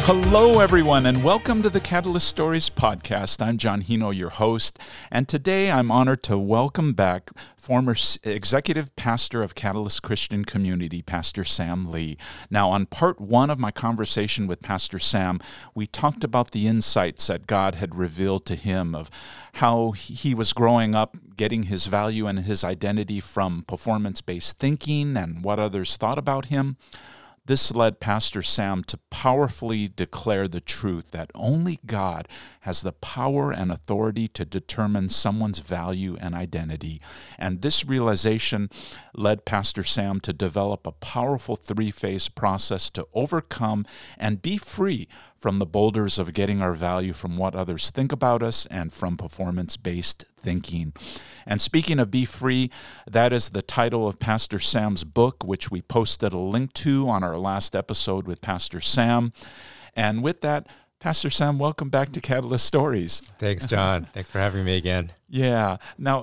Hello, everyone, and welcome to the Catalyst Stories podcast. I'm John Hino, your host, and today I'm honored to welcome back former executive pastor of Catalyst Christian Community, Pastor Sam Lee. Now, on part one of my conversation with Pastor Sam, we talked about the insights that God had revealed to him of how he was growing up, getting his value and his identity from performance-based thinking and what others thought about him. This led Pastor Sam to powerfully declare the truth that only God has the power and authority to determine someone's value and identity. And this realization led Pastor Sam to develop a powerful three-phase process to overcome and be free from the boulders of getting our value from what others think about us and from performance-based thinking. And speaking of Be Free, that is the title of Pastor Sam's book, which we posted a link to on our last episode with Pastor Sam. And with that, Pastor Sam, welcome back to Catalyst Stories. Thanks, John. Thanks for having me again. Yeah. Now,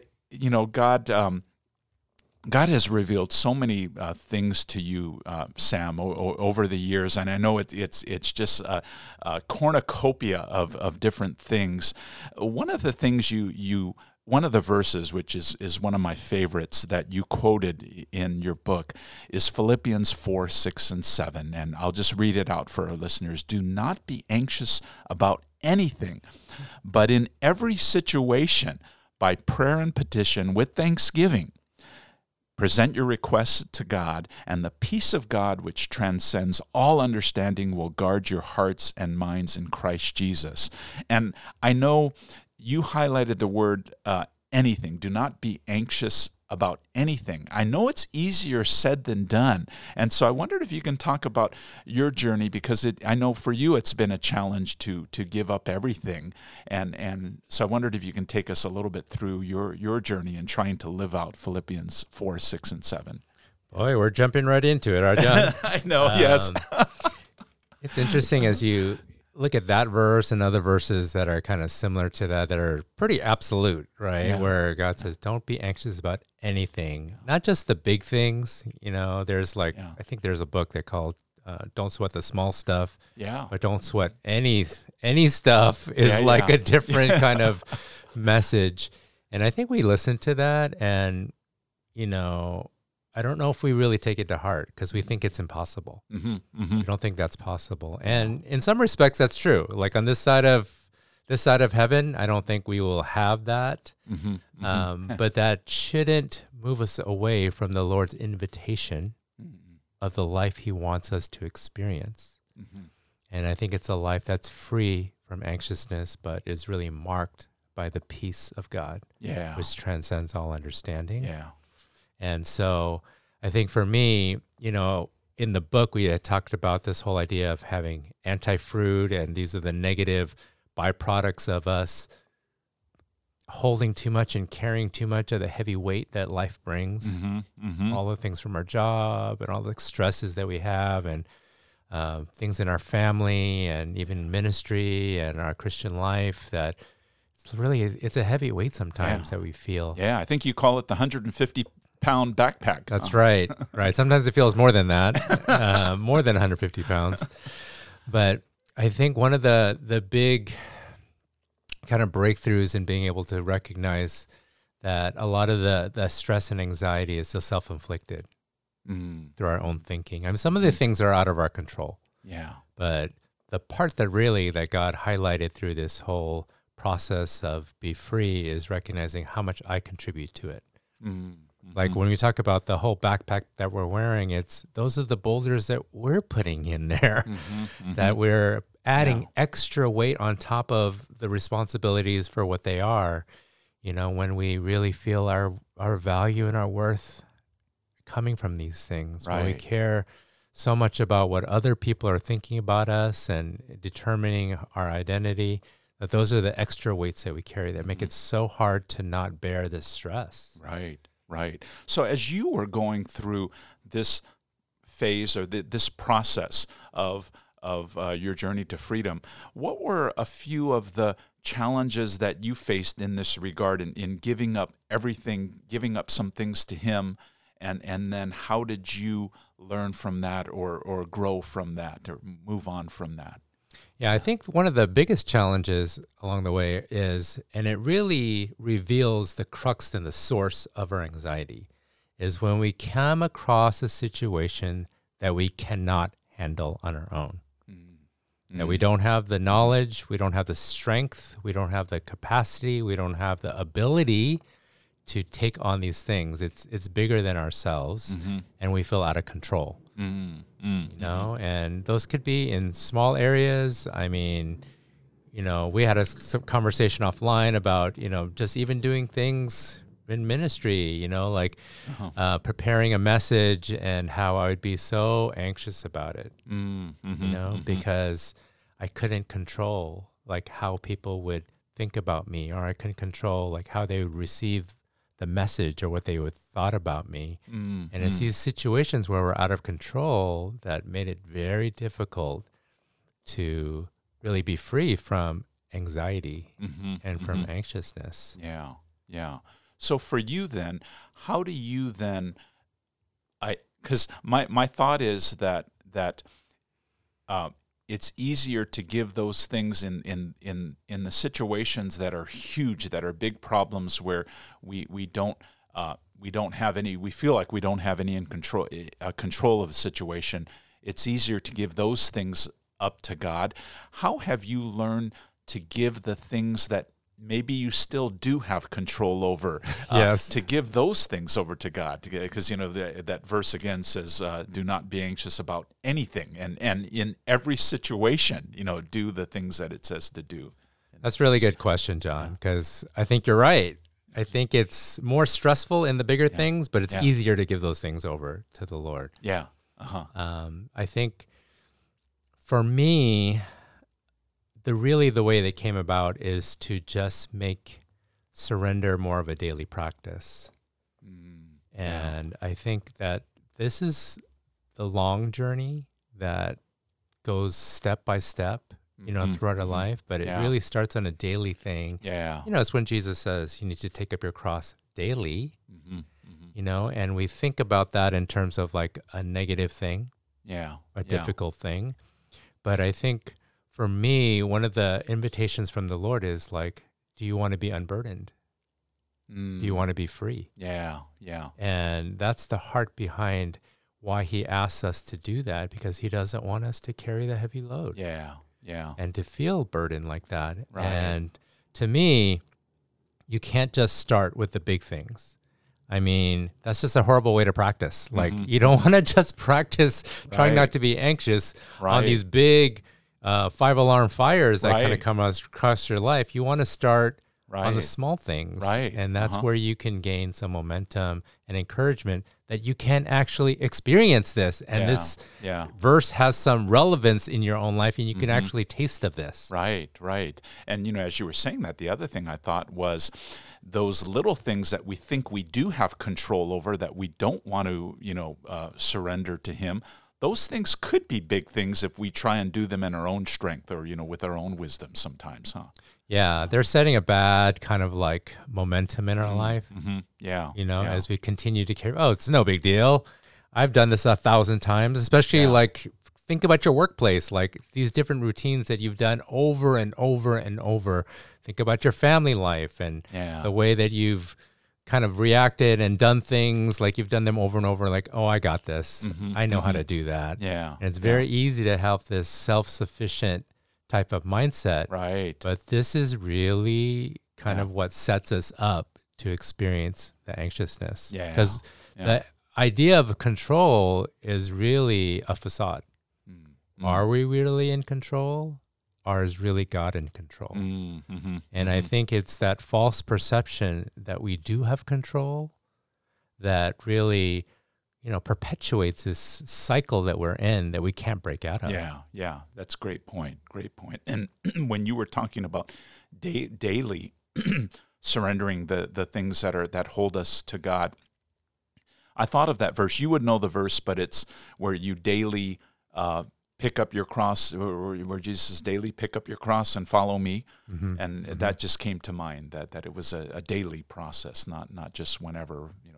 God has revealed so many things to you, Sam, over the years, and I know it's just a cornucopia of different things. One of the things one of the verses, which is one of my favorites that you quoted in your book, is Philippians 4, 6, and 7, and I'll just read it out for our listeners. Do not be anxious about anything, but in every situation, by prayer and petition with thanksgiving, present your requests to God, and the peace of God, which transcends all understanding, will guard your hearts and minds in Christ Jesus. And I know you highlighted the word anything. Do not be anxious about anything. I know it's easier said than done. And so I wondered if you can talk about your journey, because I know for you it's been a challenge to give up everything. And so I wondered if you can take us a little bit through your journey in trying to live out Philippians 4, 6, and 7. Boy, we're jumping right into it, aren't John? I know, yes. It's interesting as you look at that verse and other verses that are kind of similar to that are pretty absolute, right? Yeah. Where God says, don't be anxious about anything, not just the big things. You know, there's I think there's a book that called Don't Sweat the Small Stuff, but don't sweat any stuff is a different kind of message. And I think we listen to that and, I don't know if we really take it to heart because we think it's impossible. Mm-hmm, mm-hmm. I don't think that's possible. And in some respects, that's true. Like on this side of heaven, I don't think we will have that. Mm-hmm, mm-hmm. But that shouldn't move us away from the Lord's invitation of the life he wants us to experience. Mm-hmm. And I think it's a life that's free from anxiousness, but is really marked by the peace of God, which transcends all understanding. Yeah. And so I think for me, in the book, we had talked about this whole idea of having anti-fruit, and these are the negative byproducts of us holding too much and carrying too much of the heavy weight that life brings. Mm-hmm, mm-hmm. All the things from our job and all the stresses that we have, and things in our family and even ministry and our Christian life that it's a heavy weight sometimes that we feel. Yeah, I think you call it the 150-pound backpack. That's right. Right. Sometimes it feels more than that, more than 150 pounds. But I think one of the big kind of breakthroughs in being able to recognize that a lot of the stress and anxiety is still self-inflicted through our own thinking. I mean, some of the things are out of our control. Yeah. But the part that God highlighted through this whole process of Be Free is recognizing how much I contribute to it. Mm-hmm. Like when we talk about the whole backpack that we're wearing, those are the boulders that we're putting in there, that we're adding extra weight on top of the responsibilities for what they are. When we really feel our value and our worth coming from these things, when we care so much about what other people are thinking about us and determining our identity, that those are the extra weights that we carry that make it so hard to not bear this stress. Right. So as you were going through this phase or this process of your journey to freedom, what were a few of the challenges that you faced in this regard in giving up everything, giving up some things to him and then how did you learn from that, or grow from that, or move on from that? Yeah, I think one of the biggest challenges along the way is, and it really reveals the crux and the source of our anxiety, is when we come across a situation that we cannot handle on our own. That we don't have the knowledge, we don't have the strength, we don't have the capacity, we don't have the ability to take on these things. It's bigger than ourselves, and we feel out of control. You know, and those could be in small areas. I mean, you know, we had a conversation offline about, you know, just even doing things in ministry, you know, like preparing a message, and how I would be so anxious about it, you know, because I couldn't control like how people would think about me, or I couldn't control like how they would receive the message or what they would thought about me. And it's these situations where we're out of control that made it very difficult to really be free from anxiety and from anxiousness. Yeah, yeah. So for you then, how do you then, because my thought is that it's easier to give those things in the situations that are huge, that are big problems, where we don't have any, we feel like we don't have any control of the situation. It's easier to give those things up to God. How have you learned to give the things that maybe you still do have control over, to give those things over to God? Because, you know, that verse again says, do not be anxious about anything. And in every situation, you know, do the things that it says to do. That's a really good question, John, because I think you're right. I think it's more stressful in the bigger things, but it's easier to give those things over to the Lord. Yeah. I think for me, the way they came about is to just make surrender more of a daily practice. And I think that this is the long journey that goes step by step, you know, throughout our life, but it really starts on a daily thing. Yeah. You know, it's when Jesus says you need to take up your cross daily, you know, and we think about that in terms of like a negative thing, a difficult thing. But I think for me, one of the invitations from the Lord is like, do you want to be unburdened? Do you want to be free? Yeah. And that's the heart behind why he asks us to do that, because he doesn't want us to carry the heavy load. Yeah. And to feel burdened like that. Right. And to me, you can't just start with the big things. I mean, that's just a horrible way to practice. Like, you don't want to just practice trying not to be anxious on these big 5-alarm fires that kind of come across your life. You want to start on the small things. And that's where you can gain some momentum and encouragement that you can actually experience this. And this verse has some relevance in your own life, and you can actually taste of this. Right. And, you know, as you were saying that, the other thing I thought was those little things that we think we do have control over, that we don't want to, you know, surrender to him. Those things could be big things if we try and do them in our own strength, or, you know, with our own wisdom sometimes, Yeah, they're setting a bad kind of like momentum in our life. Yeah. You know, as we continue to carry, it's no big deal. I've done this 1,000 times, especially like think about your workplace, like these different routines that you've done over and over and over. Think about your family life and the way that you've kind of reacted and done things, like you've done them over and over, like, oh, I got this. I know how to do that. Yeah. And it's very easy to have this self-sufficient type of mindset. Right. But this is really kind of what sets us up to experience the anxiousness. Yeah. Because the idea of control is really a facade. Are we really in control? Or is really God in control? And I think it's that false perception that we do have control that really, you know, perpetuates this cycle that we're in that we can't break out of. Yeah. That's a great point. And when you were talking about daily surrendering the things that hold us to God, I thought of that verse. You would know the verse, but it's where you daily pick up your cross, where Jesus says, daily pick up your cross and follow me. And that just came to mind, that it was a daily process, not just whenever, you know,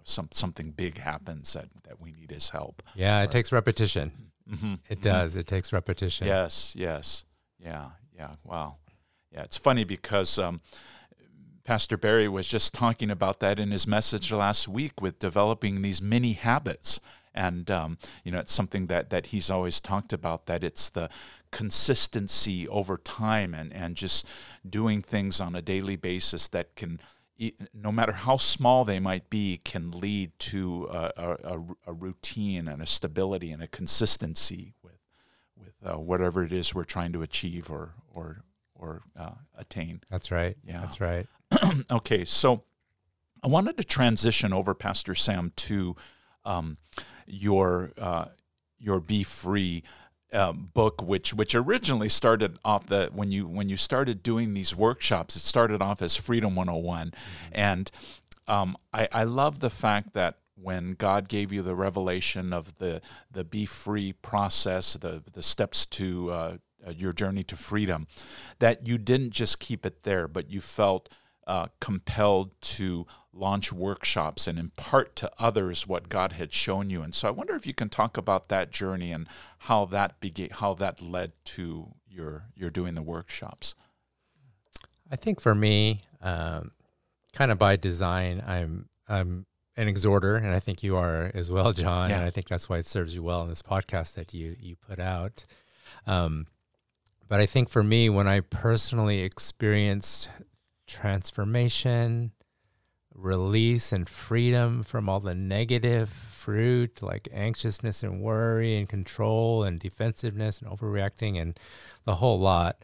something big happens that we need his help. Yeah, it takes repetition. Mm-hmm. It does. It takes repetition. Yes. Yeah. Wow. Yeah, it's funny because Pastor Barry was just talking about that in his message last week with developing these mini habits. And, it's something that he's always talked about, that it's the consistency over time and just doing things on a daily basis that can, no matter how small they might be, can lead to a routine and a stability and a consistency with whatever it is we're trying to achieve or attain. That's right. Yeah. That's right. Okay, so I wanted to transition over, Pastor Sam, to your Be Free book, which originally started off when you started doing these workshops, it started off as Freedom 101, and I love the fact that when God gave you the revelation of the Be Free process, the steps to your journey to freedom, that you didn't just keep it there, but you felt compelled to launch workshops and impart to others what God had shown you. And so I wonder if you can talk about that journey and how that led to your doing the workshops. I think for me, kind of by design, I'm an exhorter, and I think you are as well, John. Yeah. And I think that's why it serves you well in this podcast that you put out. But I think for me, when I personally experienced transformation, release, and freedom from all the negative fruit like anxiousness and worry and control and defensiveness and overreacting and the whole lot,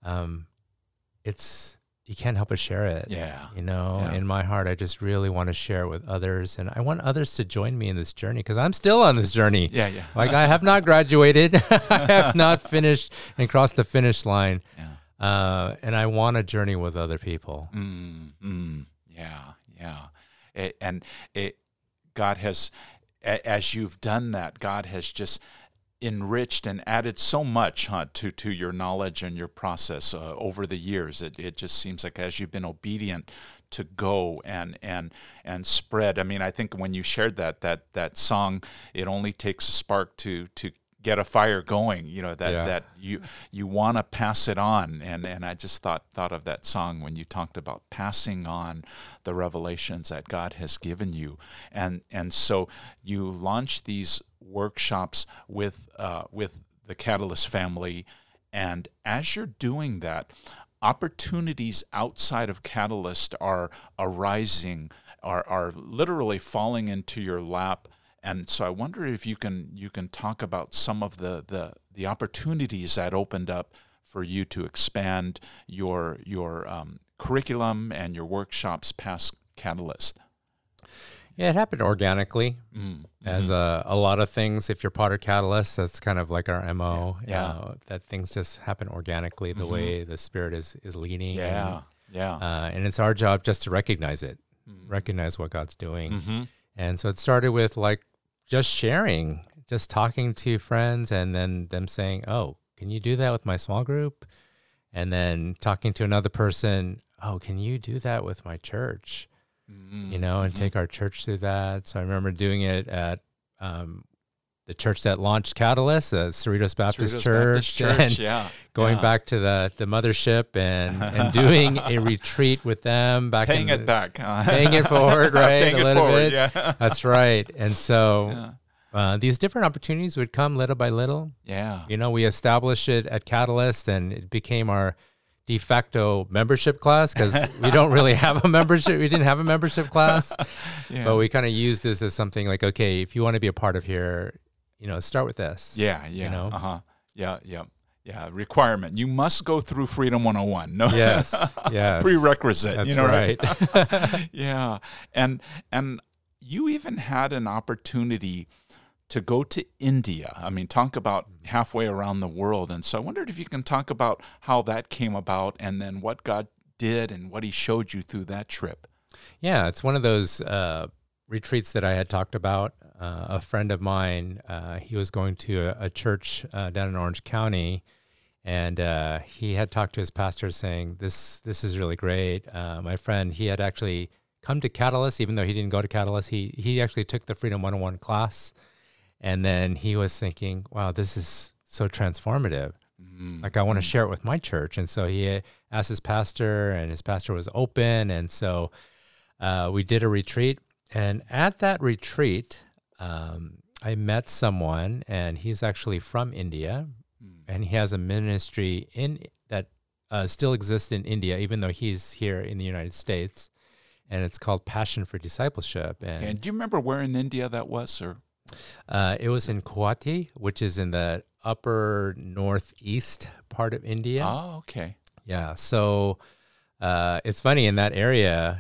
you can't help but share it. Yeah. In my heart, I just really want to share it with others. And I want others to join me in this journey because I'm still on this journey. Yeah. Like I have not graduated. I have not finished and crossed the finish line. Yeah. And I want to journey with other people. Yeah. God has, as you've done that, God has just enriched and added so much to your knowledge and your process over the years. It just seems like as you've been obedient to go and spread. I mean, I think when you shared that song, it only takes a spark to get a fire going, that you want to pass it on. And I just thought of that song when you talked about passing on the revelations that God has given you. And so you launched these workshops with the Catalyst family. And as you're doing that, opportunities outside of Catalyst are arising, are literally falling into your lap. And so I wonder if you can talk about some of the opportunities that opened up for you to expand your curriculum and your workshops past Catalyst. Yeah, it happened organically, as a lot of things. If you're part of Catalyst, that's kind of like our MO. That things just happen organically the way the Spirit is leading. And it's our job just to recognize it, recognize what God's doing. And so it started with just sharing, just talking to friends, and then them saying, "Oh, can you do that with my small group?" And then talking to another person, "Oh, can you do that with my church?" And take our church through that. So I remember doing it at the church that launched Catalyst, Cerritos Baptist Church, and going back to the mothership and doing a retreat with them, paying it forward, right? Paying it forward, That's right. And so these different opportunities would come little by little. Yeah. We established it at Catalyst, and it became our de facto membership class because we don't really have a membership. We didn't have a membership class, but we kind of used this as something like, okay, if you want to be a part of here, start with this. Requirement. You must go through Freedom 101. No. Yes. Prerequisite. That's right. Yeah. And you even had an opportunity to go to India. I mean, talk about halfway around the world. And so I wondered if you can talk about how that came about and then what God did and what he showed you through that trip. Yeah, it's one of those retreats that I had talked about. A friend of mine, he was going to a church down in Orange County, and he had talked to his pastor saying, this is really great. My friend, he had actually come to Catalyst, even though he didn't go to Catalyst. He actually took the Freedom 101 class, and then he was thinking, wow, this is so transformative. Like, I want to share it with my church. And so he asked his pastor, and his pastor was open. And so we did a retreat. And at that retreat, I met someone, and he's actually from India, and he has a ministry that still exists in India, even though he's here in the United States. And it's called Passion for Discipleship. And do you remember where in India that was? Or it was in Guwahati, which is in the upper northeast part of India. Oh, okay. Yeah. So it's funny in that area.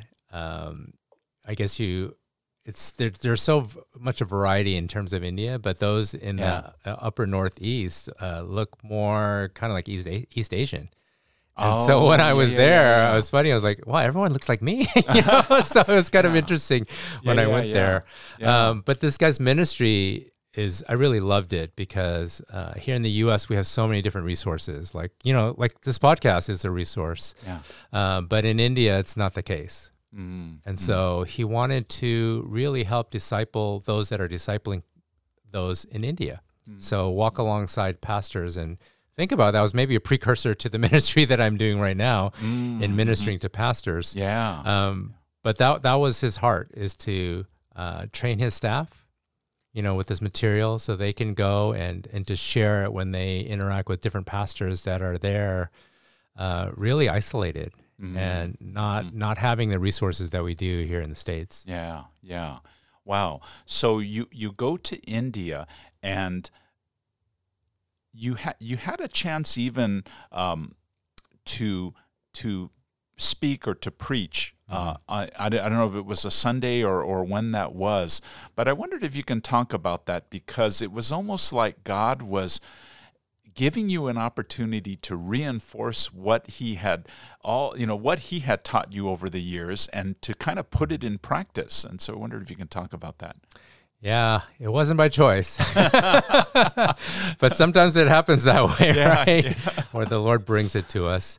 I guess there's so much a variety in terms of India, but those in the upper northeast look more kind of like East Asian. And so when I was there, I was funny. I was like, wow, everyone looks like me. So it was kind of interesting when I went there. Yeah. But this guy's ministry I really loved it because here in the U.S., we have so many different resources. Like this podcast is a resource. Yeah. But in India, it's not the case. And so he wanted to really help disciple those that are discipling those in India. So walk alongside pastors and think about that was maybe a precursor to the ministry that I'm doing right now in ministering to pastors. Yeah. But that was his heart, is to train his staff, with this material so they can go and to share it when they interact with different pastors that are there, really isolated and not having the resources that we do here in the States. Yeah. Yeah. Wow. So you go to India, and you had a chance even to speak or to preach. I don't know if it was a Sunday or when that was, but I wondered if you can talk about that, because it was almost like God was giving you an opportunity to reinforce what he had taught you over the years, and to kind of put it in practice. And so I wondered if you can talk about that. Yeah, it wasn't by choice, but sometimes it happens that way, right? Yeah. Where the Lord brings it to us.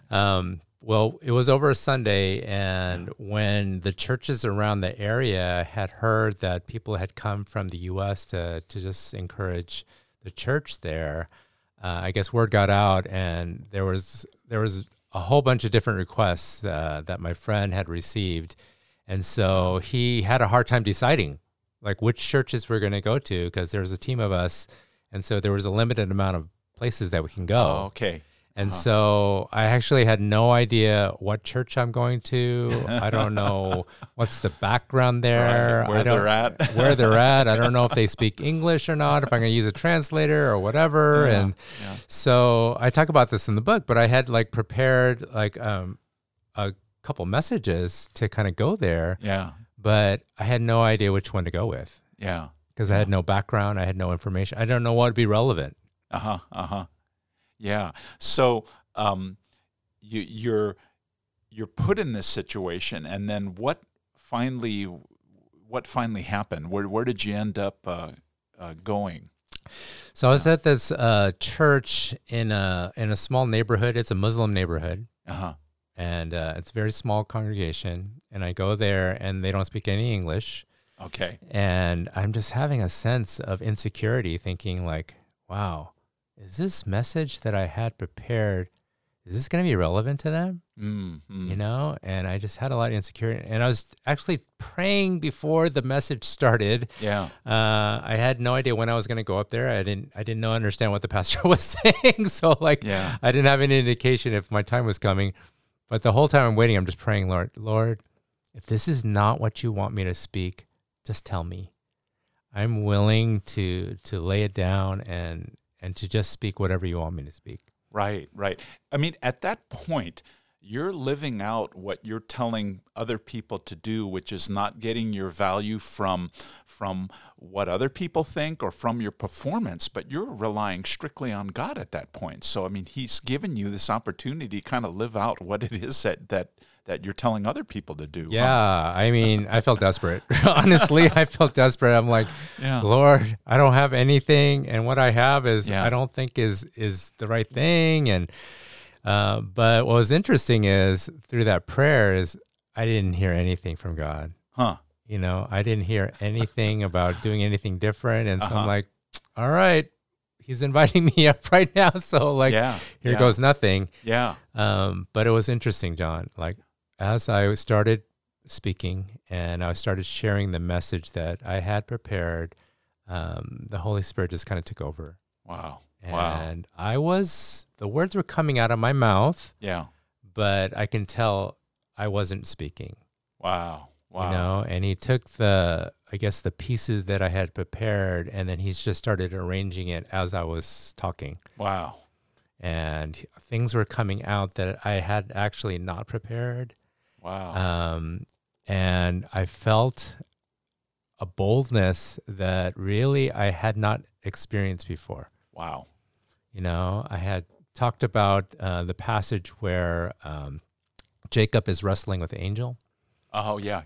Well, it was over a Sunday, and when the churches around the area had heard that people had come from the U.S. to just encourage the church there, I guess word got out, and there was a whole bunch of different requests that my friend had received, and so he had a hard time deciding like which churches we're going to go to, because there was a team of us, and so there was a limited amount of places that we can go. Oh, okay. And so I actually had no idea what church I'm going to. I don't know what's the background there. Right, where they're at. I don't know if they speak English or not, if I'm going to use a translator or whatever. Yeah, and so I talk about this in the book, but I had like prepared like a couple messages to kind of go there. Yeah. But I had no idea which one to go with. Yeah. Because I had no background. I had no information. I don't know what would be relevant. Yeah. So you're put in this situation, and then what finally happened? Where did you end up going? So I was at this church in a small neighborhood. It's a Muslim neighborhood. And it's a very small congregation. And I go there, and they don't speak any English. Okay. And I'm just having a sense of insecurity, thinking like, wow, is this message that I had prepared, is this going to be relevant to them? And I just had a lot of insecurity. And I was actually praying before the message started. Yeah. I had no idea when I was going to go up there. I didn't understand what the pastor was saying. So I didn't have any indication if my time was coming. But the whole time I'm waiting, I'm just praying, Lord, if this is not what you want me to speak, just tell me. I'm willing to lay it down and to just speak whatever you want me to speak. Right. I mean, at that point, you're living out what you're telling other people to do, which is not getting your value from what other people think or from your performance, but you're relying strictly on God at that point. So, I mean, He's given you this opportunity to kind of live out what it is that you're telling other people to do. Yeah, I mean, I felt desperate. Honestly, I felt desperate. I'm like, Lord, I don't have anything, and what I have is I don't think is the right thing. And but what was interesting is through that prayer is I didn't hear anything from God. Huh. I didn't hear anything about doing anything different. And so I'm like, all right, he's inviting me up right now. So here goes nothing. Yeah. But it was interesting, John. Like as I started speaking and I started sharing the message that I had prepared, the Holy Spirit just kind of took over. Wow. And the words were coming out of my mouth. Yeah. But I can tell I wasn't speaking. Wow. And he took the pieces that I had prepared, and then he's just started arranging it as I was talking. Wow. And things were coming out that I had actually not prepared. Wow. And I felt a boldness that really I had not experienced before. Wow. I had talked about the passage where Jacob is wrestling with the angel. Oh, yeah.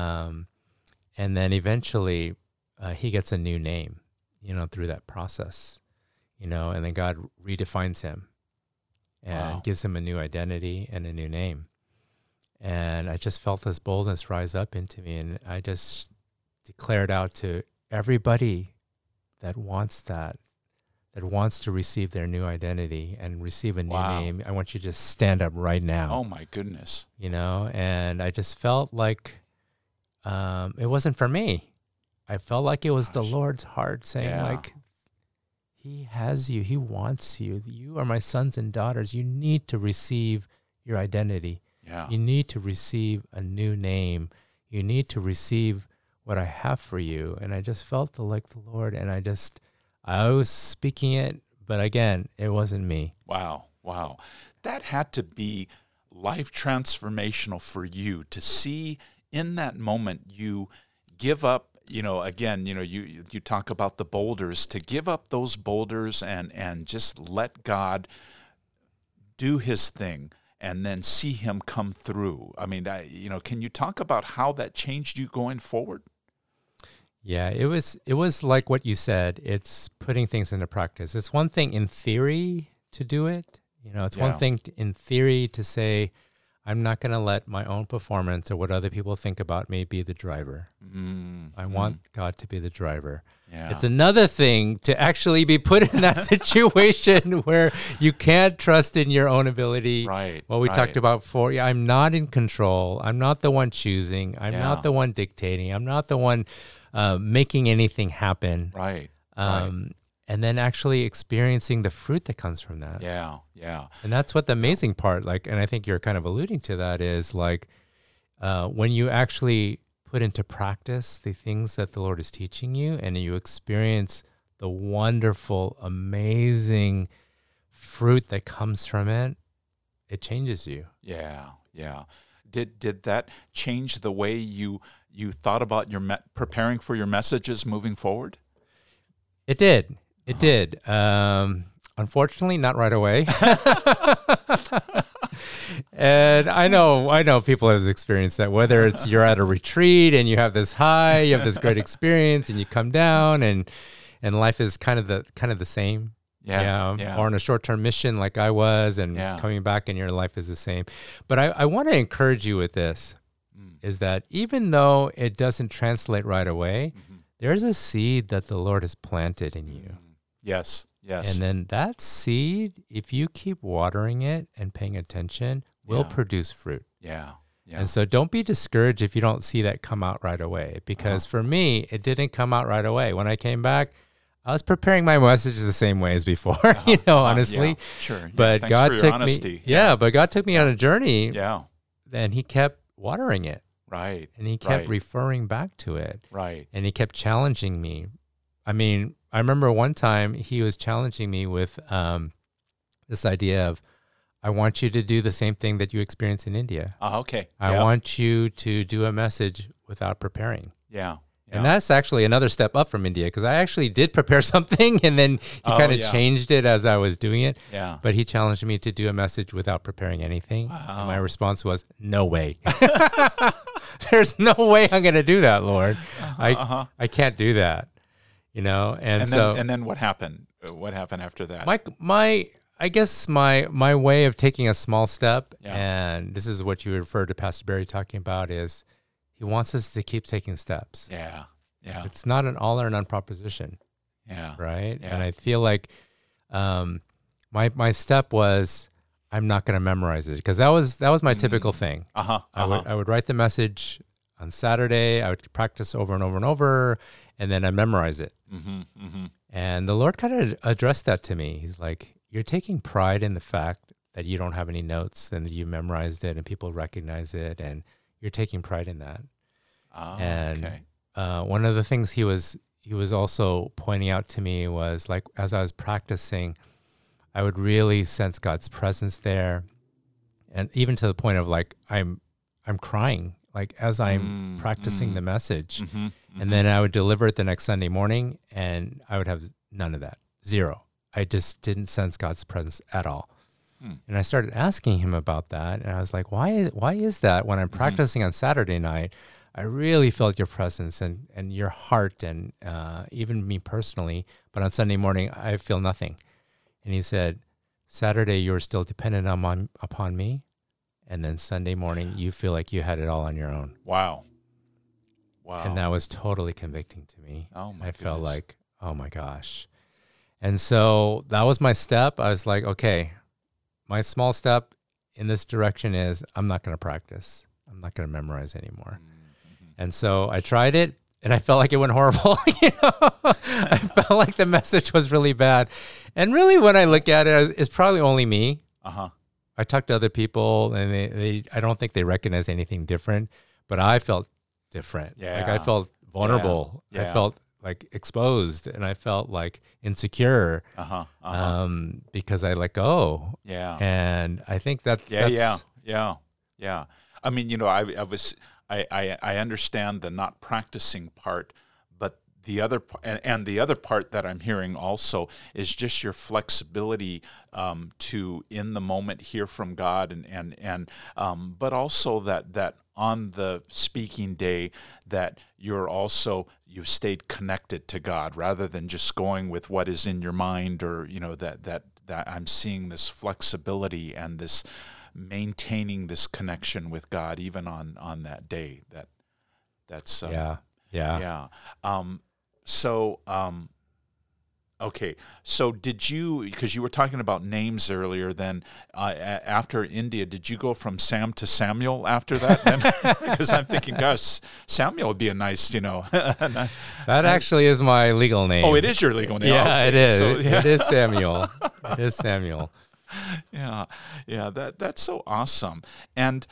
And then eventually he gets a new name, through that process, and then God redefines him and gives him a new identity and a new name. And I just felt this boldness rise up into me. And I just declared out to everybody that wants to receive their new identity and receive a new name. I want you to just stand up right now. Oh my goodness. And I just felt like it wasn't for me. I felt like it was the Lord's heart saying he has you. He wants you. You are my sons and daughters. You need to receive your identity. Yeah. You need to receive a new name. You need to receive what I have for you. And I just felt like the Lord, and I was speaking it, but again, it wasn't me. Wow. That had to be life transformational for you to see in that moment you give up, again, you talk about the boulders, to give up those boulders and just let God do his thing and then see him come through. I mean, can you talk about how that changed you going forward? Yeah, it was like what you said. It's putting things into practice. It's one thing in theory to do it. It's one thing in theory to say, I'm not going to let my own performance or what other people think about me be the driver. I want God to be the driver. Yeah. It's another thing to actually be put in that situation where you can't trust in your own ability. Right. What we talked about before. Yeah, I'm not in control. I'm not the one choosing. I'm not the one dictating. I'm not the one making anything happen. Right. And then actually experiencing the fruit that comes from that. Yeah. And that's what the amazing part, and I think you're kind of alluding to that, is when you actually put into practice the things that the Lord is teaching you, and you experience the wonderful, amazing fruit that comes from it, it changes you. Yeah. Did that change the way you thought about preparing for your messages moving forward? It did. It did. Unfortunately, not right away. And I know people have experienced that, whether it's you're at a retreat and you have this high, you have this great experience, and you come down and life is kind of the same. Yeah. Or on a short-term mission like I was, and coming back and your life is the same. But I want to encourage you with this, is that even though it doesn't translate right away, there's a seed that the Lord has planted in you. Yes. And then that seed, if you keep watering it and paying attention, will produce fruit. Yeah. And so don't be discouraged if you don't see that come out right away, because for me, it didn't come out right away. When I came back, I was preparing my messages the same way as before, honestly. Yeah, sure. But thanks God for your took honesty. me, but God took me on a journey. Yeah. And he kept watering it. Right. And he kept referring back to it. Right. And he kept challenging me. I mean, I remember one time he was challenging me with this idea of, I want you to do the same thing that you experienced in India. Okay. I want you to do a message without preparing. Yeah. And that's actually another step up from India, because I actually did prepare something, and then he kind of changed it as I was doing it. Yeah. But he challenged me to do a message without preparing anything. Wow. And my response was, no way. There's no way I'm going to do that, Lord. I can't do that. And so then what happened? What happened after that? I guess my way of taking a small step, Yeah. and this is what you referred to Pastor Barry talking about, is he wants us to keep taking steps. Yeah. Yeah. It's not an all or none proposition, Yeah. right? Yeah. And I feel like my step was, I'm not going to memorize it, because that was my typical thing. I would write the message on Saturday. I would practice over and over and over, and then I memorize it. And the Lord kind of addressed that to me. He's like, you're taking pride in the fact that you don't have any notes and that you memorized it and people recognize it, and you're taking pride in that. Okay. One of the things he was also pointing out to me was, like, as I was practicing, I would really sense God's presence there, and even to the point of, like, I'm crying, like, as I'm practicing the message. And then I would deliver it the next Sunday morning, and I would have none of that. Zero. I just didn't sense God's presence at all. And I started asking him about that, and I was like, why is that when I'm practicing on Saturday night, I really felt your presence and your heart, and even me personally, but on Sunday morning, I feel nothing. And he said, Saturday, you're still dependent upon me, and then Sunday morning, you feel like you had it all on your own. Wow. And that was totally convicting to me. Oh my I felt goodness. like, oh my gosh. And so that was my step. I was like, okay, my small step in this direction is I'm not going to practice. I'm not going to memorize anymore. And so I tried it, and I felt like it went horrible. I felt like the message was really bad. And really, when I look at it, it's probably only me. I talked to other people, and I don't think they recognize anything different, but I felt different. Like, I felt vulnerable. I felt like exposed, and I felt like insecure because I let go. And I think that's I mean, I understand the not practicing part, but the other and the other part that I'm hearing also is just your flexibility to in the moment hear from God, and but also that on the speaking day that you've stayed connected to God rather than just going with what is in your mind, or that I'm seeing this flexibility and this maintaining this connection with God even on that day. That's okay. So did you, because you were talking about names earlier, then after India, did you go from Sam to Samuel after that? Because I'm thinking, gosh, Samuel would be a nice, That actually is my legal name. Oh, it is your legal name. Yeah, okay. It is. So, It is Samuel. It is Samuel. Yeah. That's so awesome. And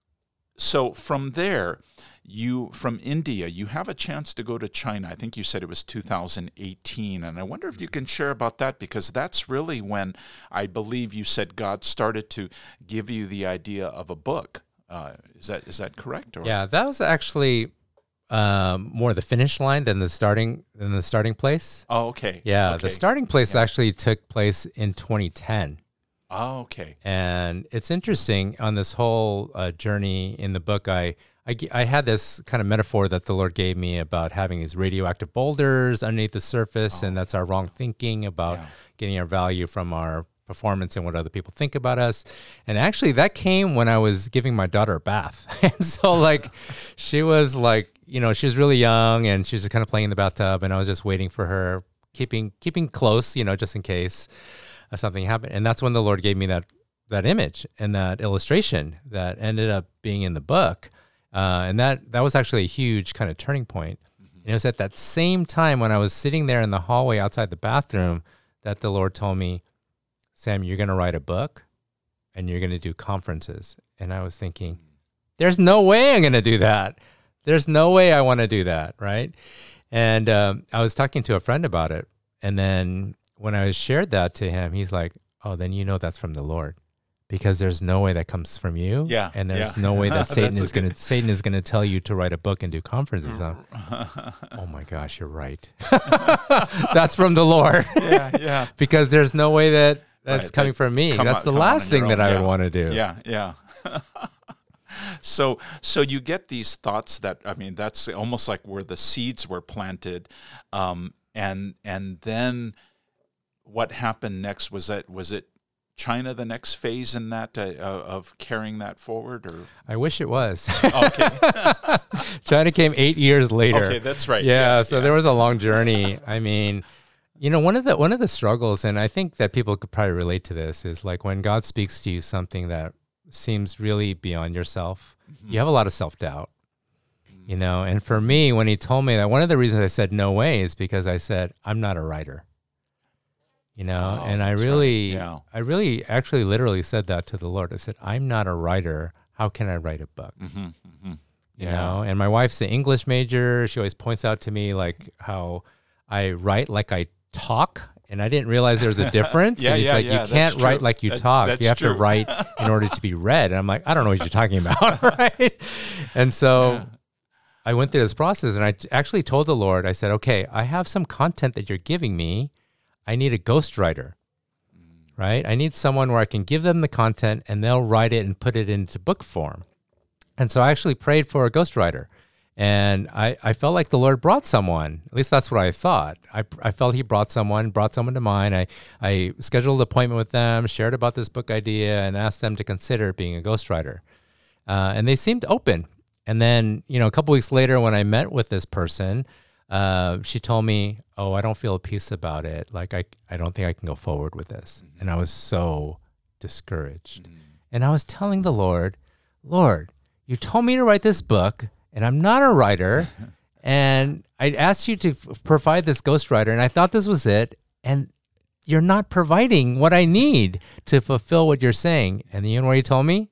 so from there, from India, you have a chance to go to China. I think you said it was 2018. And I wonder if you can share about that, because that's really when I believe you said God started to give you the idea of a book. Is that correct? Or? Yeah, that was actually more the finish line than the starting place. Oh, okay. Yeah, okay. The starting place actually took place in 2010. Oh, okay. And it's interesting on this whole journey in the book. I had this kind of metaphor that the Lord gave me about having these radioactive boulders underneath the surface, and that's our wrong thinking about getting our value from our performance and what other people think about us. And actually, that came when I was giving my daughter a bath. And so, like, she was like, she was really young, and she was just kind of playing in the bathtub, and I was just waiting for her, keeping close, just in case something happened. And that's when the Lord gave me that image and that illustration that ended up being in the book. And that was actually a huge kind of turning point. And it was at that same time when I was sitting there in the hallway outside the bathroom that the Lord told me, Sam, you're going to write a book and you're going to do conferences. And I was thinking, there's no way I'm going to do that. There's no way I want to do that, right? And I was talking to a friend about it. And then when I shared that to him, he's like, oh, then that's from the Lord. Because there's no way that comes from you, and there's no way that Satan is gonna tell you to write a book and do conferences. Oh my gosh, you're right. That's from the Lord. Because there's no way that's coming from me. That's the last thing that I would want to do. Yeah. So you get these thoughts that, that's almost like where the seeds were planted, and then what happened next? Was it China the next phase in that of carrying that forward? Or I wish it was. okay, China came 8 years later. okay, that's right. Yeah, so there was a long journey. I mean, one of the struggles, and I think that people could probably relate to this, is like when God speaks to you something that seems really beyond yourself, you have a lot of self-doubt. And for me, when he told me that, one of the reasons I said no way is because I said, I'm not a writer. And I really actually literally said that to the Lord. I said, I'm not a writer. How can I write a book? And my wife's an English major. She always points out to me like how I write like I talk. And I didn't realize there was a difference. And he's like, you can't write like you talk. You have to write in order to be read. And I'm like, I don't know what you're talking about. Right. And so I went through this process, and I actually told the Lord, I said, okay, I have some content that you're giving me. I need a ghostwriter, right? I need someone where I can give them the content and they'll write it and put it into book form. And so I actually prayed for a ghostwriter, and I felt like the Lord brought someone. At least that's what I thought. I felt he brought someone to mind. I scheduled an appointment with them, shared about this book idea, and asked them to consider being a ghostwriter. And they seemed open. And then, a couple weeks later when I met with this person, she told me, oh, I don't feel a peace about it. Like, I don't think I can go forward with this. And I was so discouraged. And I was telling the Lord, you told me to write this book, and I'm not a writer. And I asked you to provide this ghostwriter, and I thought this was it. And you're not providing what I need to fulfill what you're saying. And you know what he told me?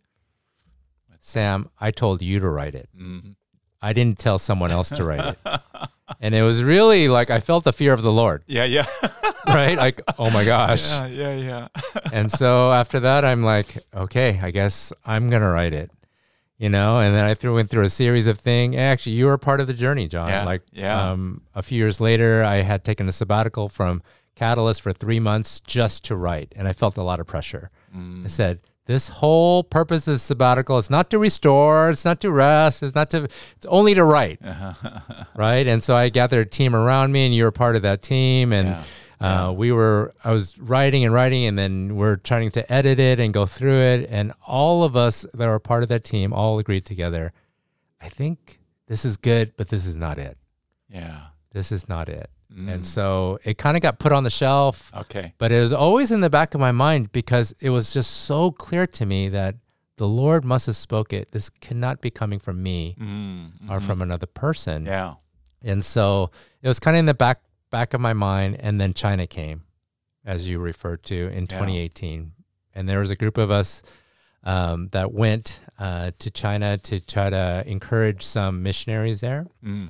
Sam, I told you to write it. I didn't tell someone else to write it. And it was really like I felt the fear of the Lord. Yeah. Right? Like, oh my gosh. Yeah. And so after that, I'm like, okay, I guess I'm going to write it. And then I went through a series of things. Actually, you were part of the journey, John. A few years later, I had taken a sabbatical from Catalyst for 3 months just to write. And I felt a lot of pressure. I said, this whole purpose of the sabbatical is not to restore, it's not to rest, it's only to write, right? And so I gathered a team around me, and you were part of that team, and I was writing, and then we're trying to edit it and go through it, and all of us that were part of that team all agreed together, I think this is good, but this is not it. Yeah. This is not it. And so it kind of got put on the shelf. Okay. But it was always in the back of my mind because it was just so clear to me that the Lord must have spoke it. This cannot be coming from me or from another person. Yeah. And so it was kind of in the back of my mind. And then China came, as you referred to, in 2018. And there was a group of us that went to China to try to encourage some missionaries there.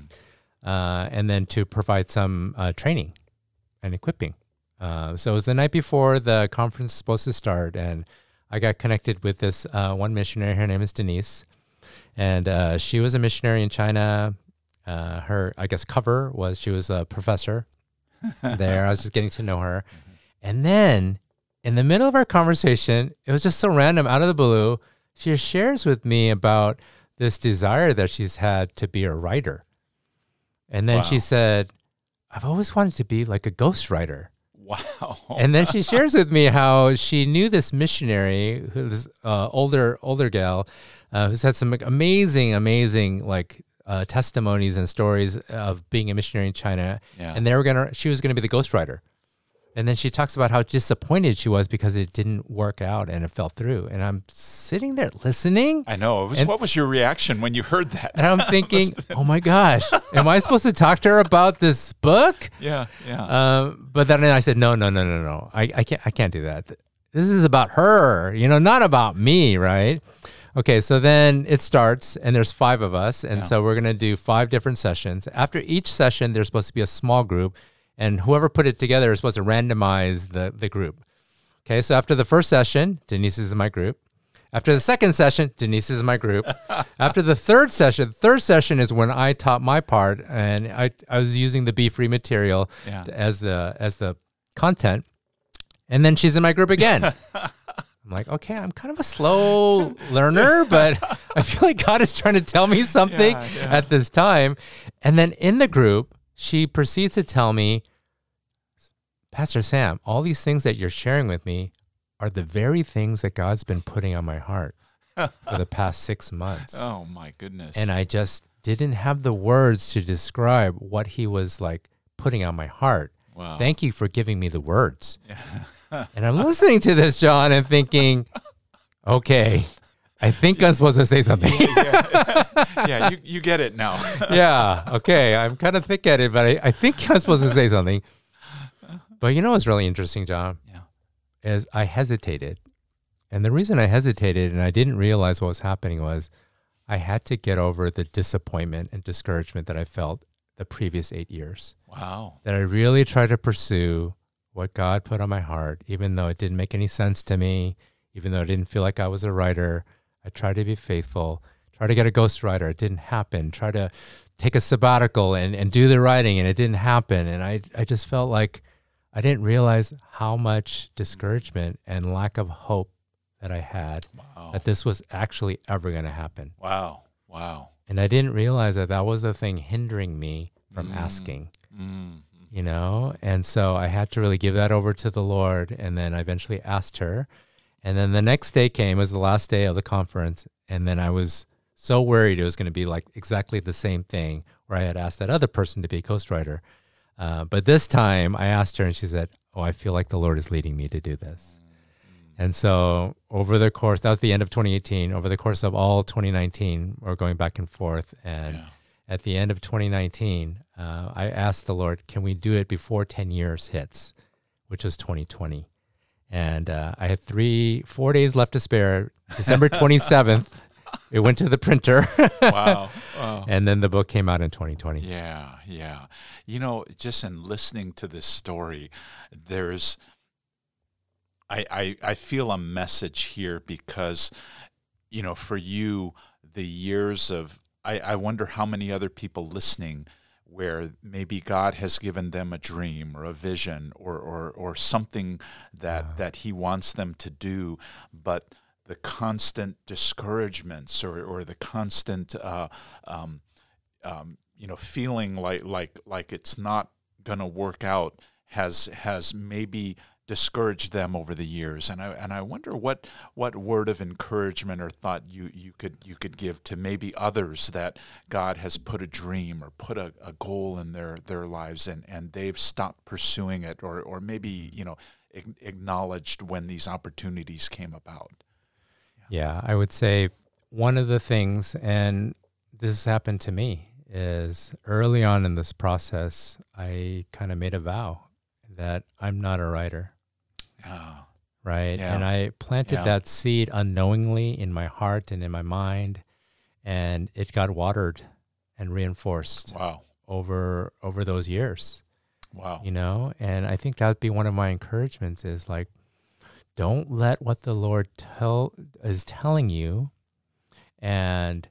And then to provide some training and equipping. So it was the night before the conference was supposed to start, and I got connected with this one missionary. Her name is Denise, and she was a missionary in China. Her, I guess, cover was she was a professor there. I was just getting to know her. And then in the middle of our conversation, it was just so random, out of the blue, she shares with me about this desire that she's had to be a writer. And then she said, I've always wanted to be like a ghostwriter. Wow. And then she shares with me how she knew this missionary, who's older gal, who's had some amazing like testimonies and stories of being a missionary in China. Yeah. And she was gonna be the ghostwriter. And then she talks about how disappointed she was because it didn't work out and it fell through. And I'm sitting there listening. I know. What was your reaction when you heard that? And I'm thinking, oh my gosh, am I supposed to talk to her about this book? Yeah. But then I said, no. I can't do that. This is about her, not about me, right? Okay, so then it starts, and there's 5 of us. And so we're going to do 5 different sessions. After each session, there's supposed to be a small group. And whoever put it together is supposed to randomize the group. Okay, so after the first session, Denise is in my group. After the second session, Denise is in my group. After the third session is when I taught my part, and I was using the Be Free material as the content. And then she's in my group again. I'm like, okay, I'm kind of a slow learner, but I feel like God is trying to tell me something at this time. And then in the group, she proceeds to tell me, Pastor Sam, all these things that you're sharing with me are the very things that God's been putting on my heart for the past 6 months. Oh, my goodness. And I just didn't have the words to describe what he was like putting on my heart. Wow. Thank you for giving me the words. And I'm listening to this, John, and thinking, okay, I think I'm supposed to say something. Yeah, you get it now. Yeah, okay. I'm kind of thick at it, but I think I'm supposed to say something. But you know what's really interesting, John? Yeah. Is I hesitated. And the reason I hesitated and I didn't realize what was happening was I had to get over the disappointment and discouragement that I felt the previous 8 years. Wow. That I really tried to pursue what God put on my heart, even though it didn't make any sense to me, even though I didn't feel like I was a writer. I tried to be faithful, tried to get a ghostwriter. It didn't happen. Try to take a sabbatical and do the writing, and it didn't happen. And I just felt like I didn't realize how much discouragement and lack of hope that I had, that this was actually ever going to happen. Wow. Wow. And I didn't realize that that was the thing hindering me from asking, you know? And so I had to really give that over to the Lord. And then I eventually asked her. And then the next day came, it was the last day of the conference. And then I was so worried it was going to be like exactly the same thing where I had asked that other person to be a ghostwriter. But this time I asked her and she said, oh, I feel like the Lord is leading me to do this. And so over the course, that was the end of 2018, over the course of all 2019, we're going back and forth. And at the end of 2019, I asked the Lord, can we do it before 10 years hits, which was 2020. And I had 4 days left to spare. December 27th, it went to the printer. Wow. And then the book came out in 2020. Yeah, yeah. You know, just in listening to this story, there's... I feel a message here because, you know, for you, the years of, I wonder how many other people listening where maybe God has given them a dream or a vision or something that he wants them to do, but the constant discouragements or the constant, feeling like it's not going to work out has maybe discouraged them over the years, and I wonder what word of encouragement or thought you could give to maybe others that God has put a dream or put a goal in their lives and they've stopped pursuing it or maybe acknowledged when these opportunities came about. Yeah, I would say one of the things, and this has happened to me, is early on in this process, I kind of made a vow that I'm not a writer. Right. Yeah. And I planted that seed unknowingly in my heart and in my mind, and it got watered and reinforced over those years. Wow. You know, and I think that'd be one of my encouragements is like, don't let what the Lord is telling you and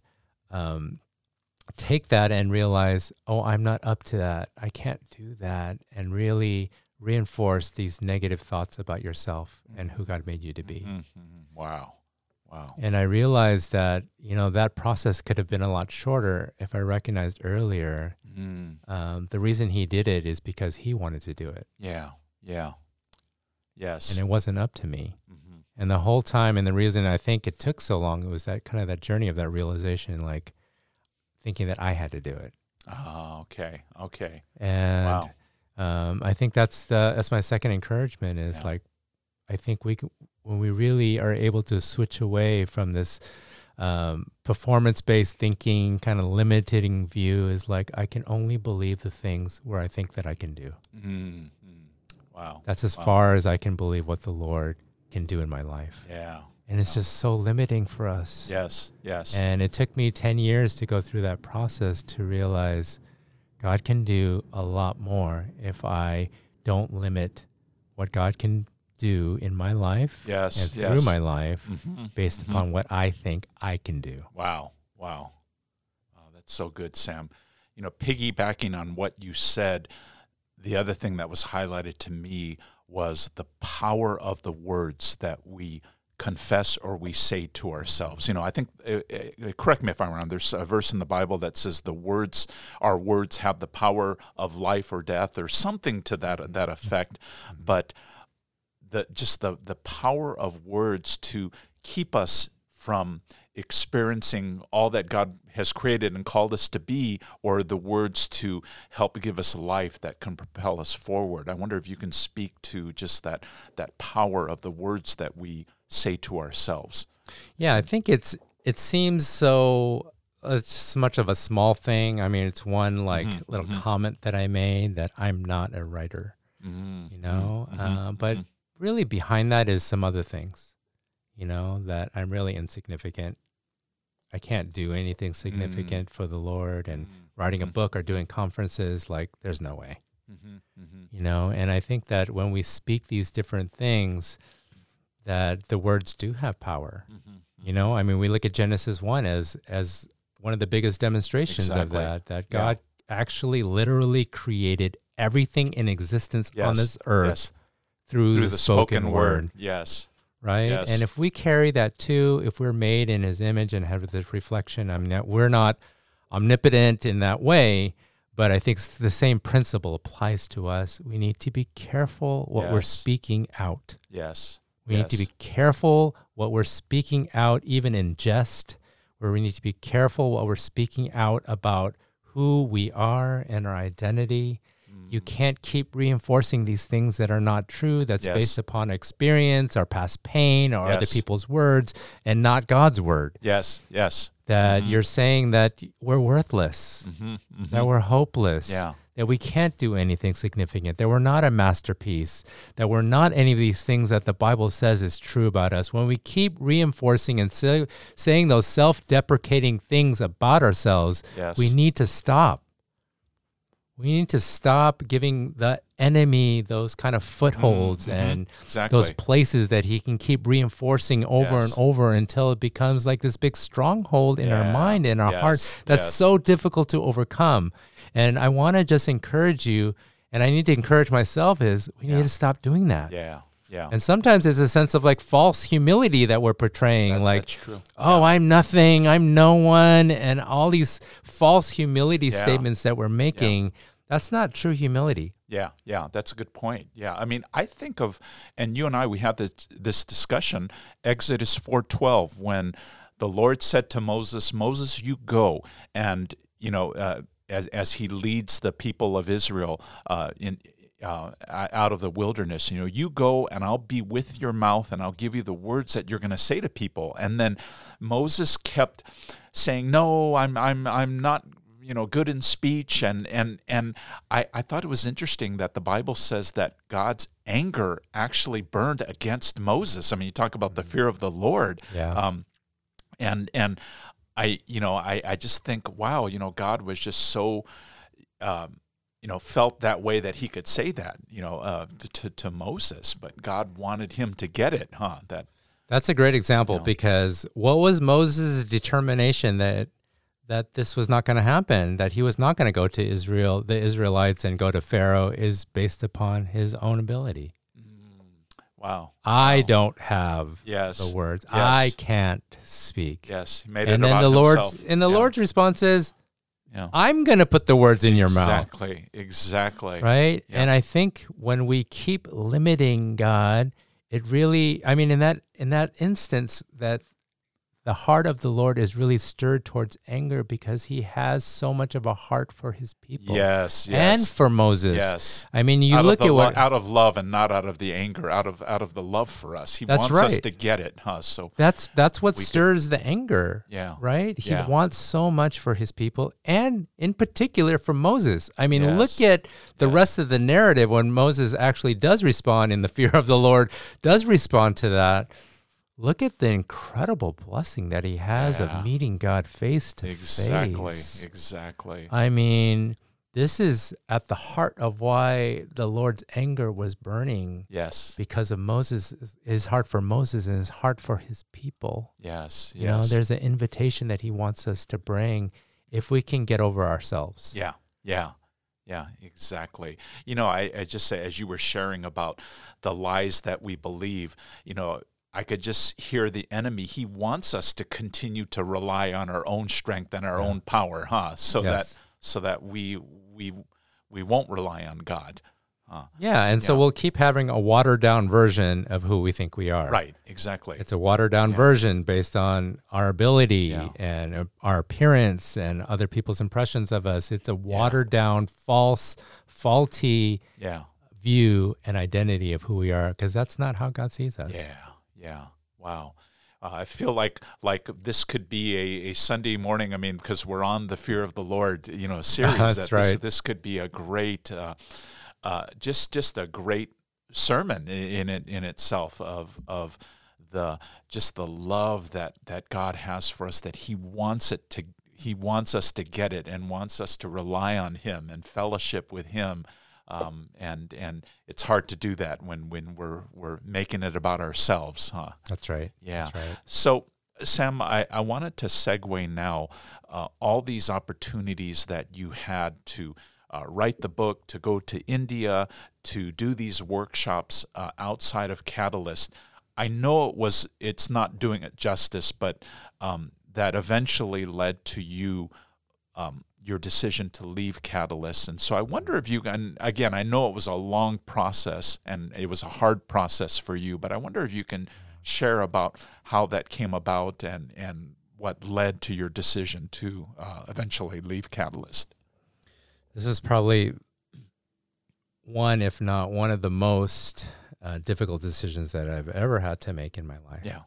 take that and realize, oh, I'm not up to that. I can't do that. And really reinforce these negative thoughts about yourself and who God made you to be. Wow. And I realized that, that process could have been a lot shorter if I recognized earlier the reason he did it is because he wanted to do it. Yeah. Yes. And it wasn't up to me. And the whole time, and the reason I think it took so long, it was that kind of that journey of that realization, like thinking that I had to do it. Oh, okay. And I think that's my second encouragement is like, I think when we really are able to switch away from this performance-based thinking, kind of limiting view is like, I can only believe the things where I think that I can do. Wow. That's as far as I can believe what the Lord can do in my life. Yeah. And it's just so limiting for us. Yes. And it took me 10 years to go through that process to realize God can do a lot more if I don't limit what God can do in my life and through my life based upon what I think I can do. Wow. Oh, that's so good, Sam. Piggybacking on what you said, the other thing that was highlighted to me was the power of the words that we confess or we say to ourselves. I think, correct me if I'm wrong, there's a verse in the Bible that says our words have the power of life or death or something to that effect. But the power of words to keep us from experiencing all that God has created and called us to be, or the words to help give us a life that can propel us forward. I wonder if you can speak to just that power of the words that we say to ourselves. Yeah, I think it seems so it's just much of a small thing. I mean, it's one little comment that I made that I'm not a writer, but really behind that is some other things, that I'm really insignificant. I can't do anything significant for the Lord, and writing a book or doing conferences, there's no way, and I think that when we speak these different things, that the words do have power. I mean, we look at Genesis 1 as one of the biggest demonstrations of that God actually literally created everything in existence on this earth through the spoken word. Yes. Right? Yes. And if we carry that too, if we're made in his image and have this reflection, I mean, we're not omnipotent in that way, but I think the same principle applies to us. We need to be careful what we're speaking out. Yes. We need to be careful what we're speaking out, even in jest, where we need to be careful what we're speaking out about who we are and our identity. You can't keep reinforcing these things that are not true, that's based upon experience or past pain or other people's words and not God's word. Yes, yes. That you're saying that we're worthless, that we're hopeless, that we can't do anything significant, that we're not a masterpiece, that we're not any of these things that the Bible says is true about us. When we keep reinforcing and saying those self-deprecating things about ourselves, we need to stop. We need to stop giving the enemy those kind of footholds and those places that he can keep reinforcing over and over until it becomes like this big stronghold in our mind and our heart that's so difficult to overcome. And I want to just encourage you, and I need to encourage myself, is we need to stop doing that. Yeah. And sometimes it's a sense of false humility that we're portraying, that's true. I'm nothing, I'm no one, and all these false humility statements that we're making. That's not true humility. Yeah, that's a good point. Yeah, I mean, I think of, and you and I, we had this discussion, Exodus 4:12, when the Lord said to Moses, "Moses, you go," and as he leads the people of Israel out of the wilderness, you go and I'll be with your mouth and I'll give you the words that you're going to say to people. And then Moses kept saying, "No, I'm not good in speech," and I thought it was interesting that the Bible says that God's anger actually burned against Moses. I mean, you talk about the fear of the Lord. And I just think, wow, God was just so felt that way that he could say that to Moses, but God wanted him to get it, That's a great example, because what was Moses' determination that this was not going to happen, that he was not going to go to Israel, the Israelites, and go to Pharaoh, is based upon his own ability. Wow. I don't have the words. I can't speak. Yes. He made it about himself. The Lord's response is, I'm going to put the words in your mouth. Exactly. Right? Yeah. And I think when we keep limiting God, it really, I mean, in that instance, that the heart of the Lord is really stirred towards anger, because he has so much of a heart for his people. Yes. And for Moses. Yes. I mean, you look at what... out of love and not out of the anger, out of the love for us. He wants us to get it, So that's what stirs the anger. Yeah. Right? He wants so much for his people, and in particular for Moses. I mean, look at the rest of the narrative when Moses actually does respond in the fear of the Lord, does respond to that. Look at the incredible blessing that he has of meeting God face to face. Exactly. I mean, this is at the heart of why the Lord's anger was burning. Yes. Because of his heart for Moses and his heart for his people. Yes. There's an invitation that he wants us to bring if we can get over ourselves. Yeah, exactly. I just say, as you were sharing about the lies that we believe, I could just hear the enemy. He wants us to continue to rely on our own strength and our own power, so that we won't rely on God. Yeah, and so we'll keep having a watered-down version of who we think we are. Right, exactly. It's a watered-down version based on our ability and our appearance and other people's impressions of us. It's a watered-down, false, faulty view and identity of who we are, because that's not how God sees us. Yeah. Wow. I feel like this could be a Sunday morning. I mean, because we're on the Fear of the Lord, series. That's right. This could be a great, just a great sermon in itself of the love that God has for us, that He wants us to get it and wants us to rely on Him and fellowship with Him. And it's hard to do that when we're making it about ourselves, huh? That's right. Yeah. That's right. So, Sam, I wanted to segue now. All these opportunities that you had to write the book, to go to India, to do these workshops outside of Catalyst. I know it's not doing it justice, but that eventually led to you. Your decision to leave Catalyst. And so I wonder if and again, I know it was a long process and it was a hard process for you, but I wonder if you can share about how that came about and what led to your decision to eventually leave Catalyst. This is probably one, if not one of the most difficult decisions that I've ever had to make in my life. Yeah.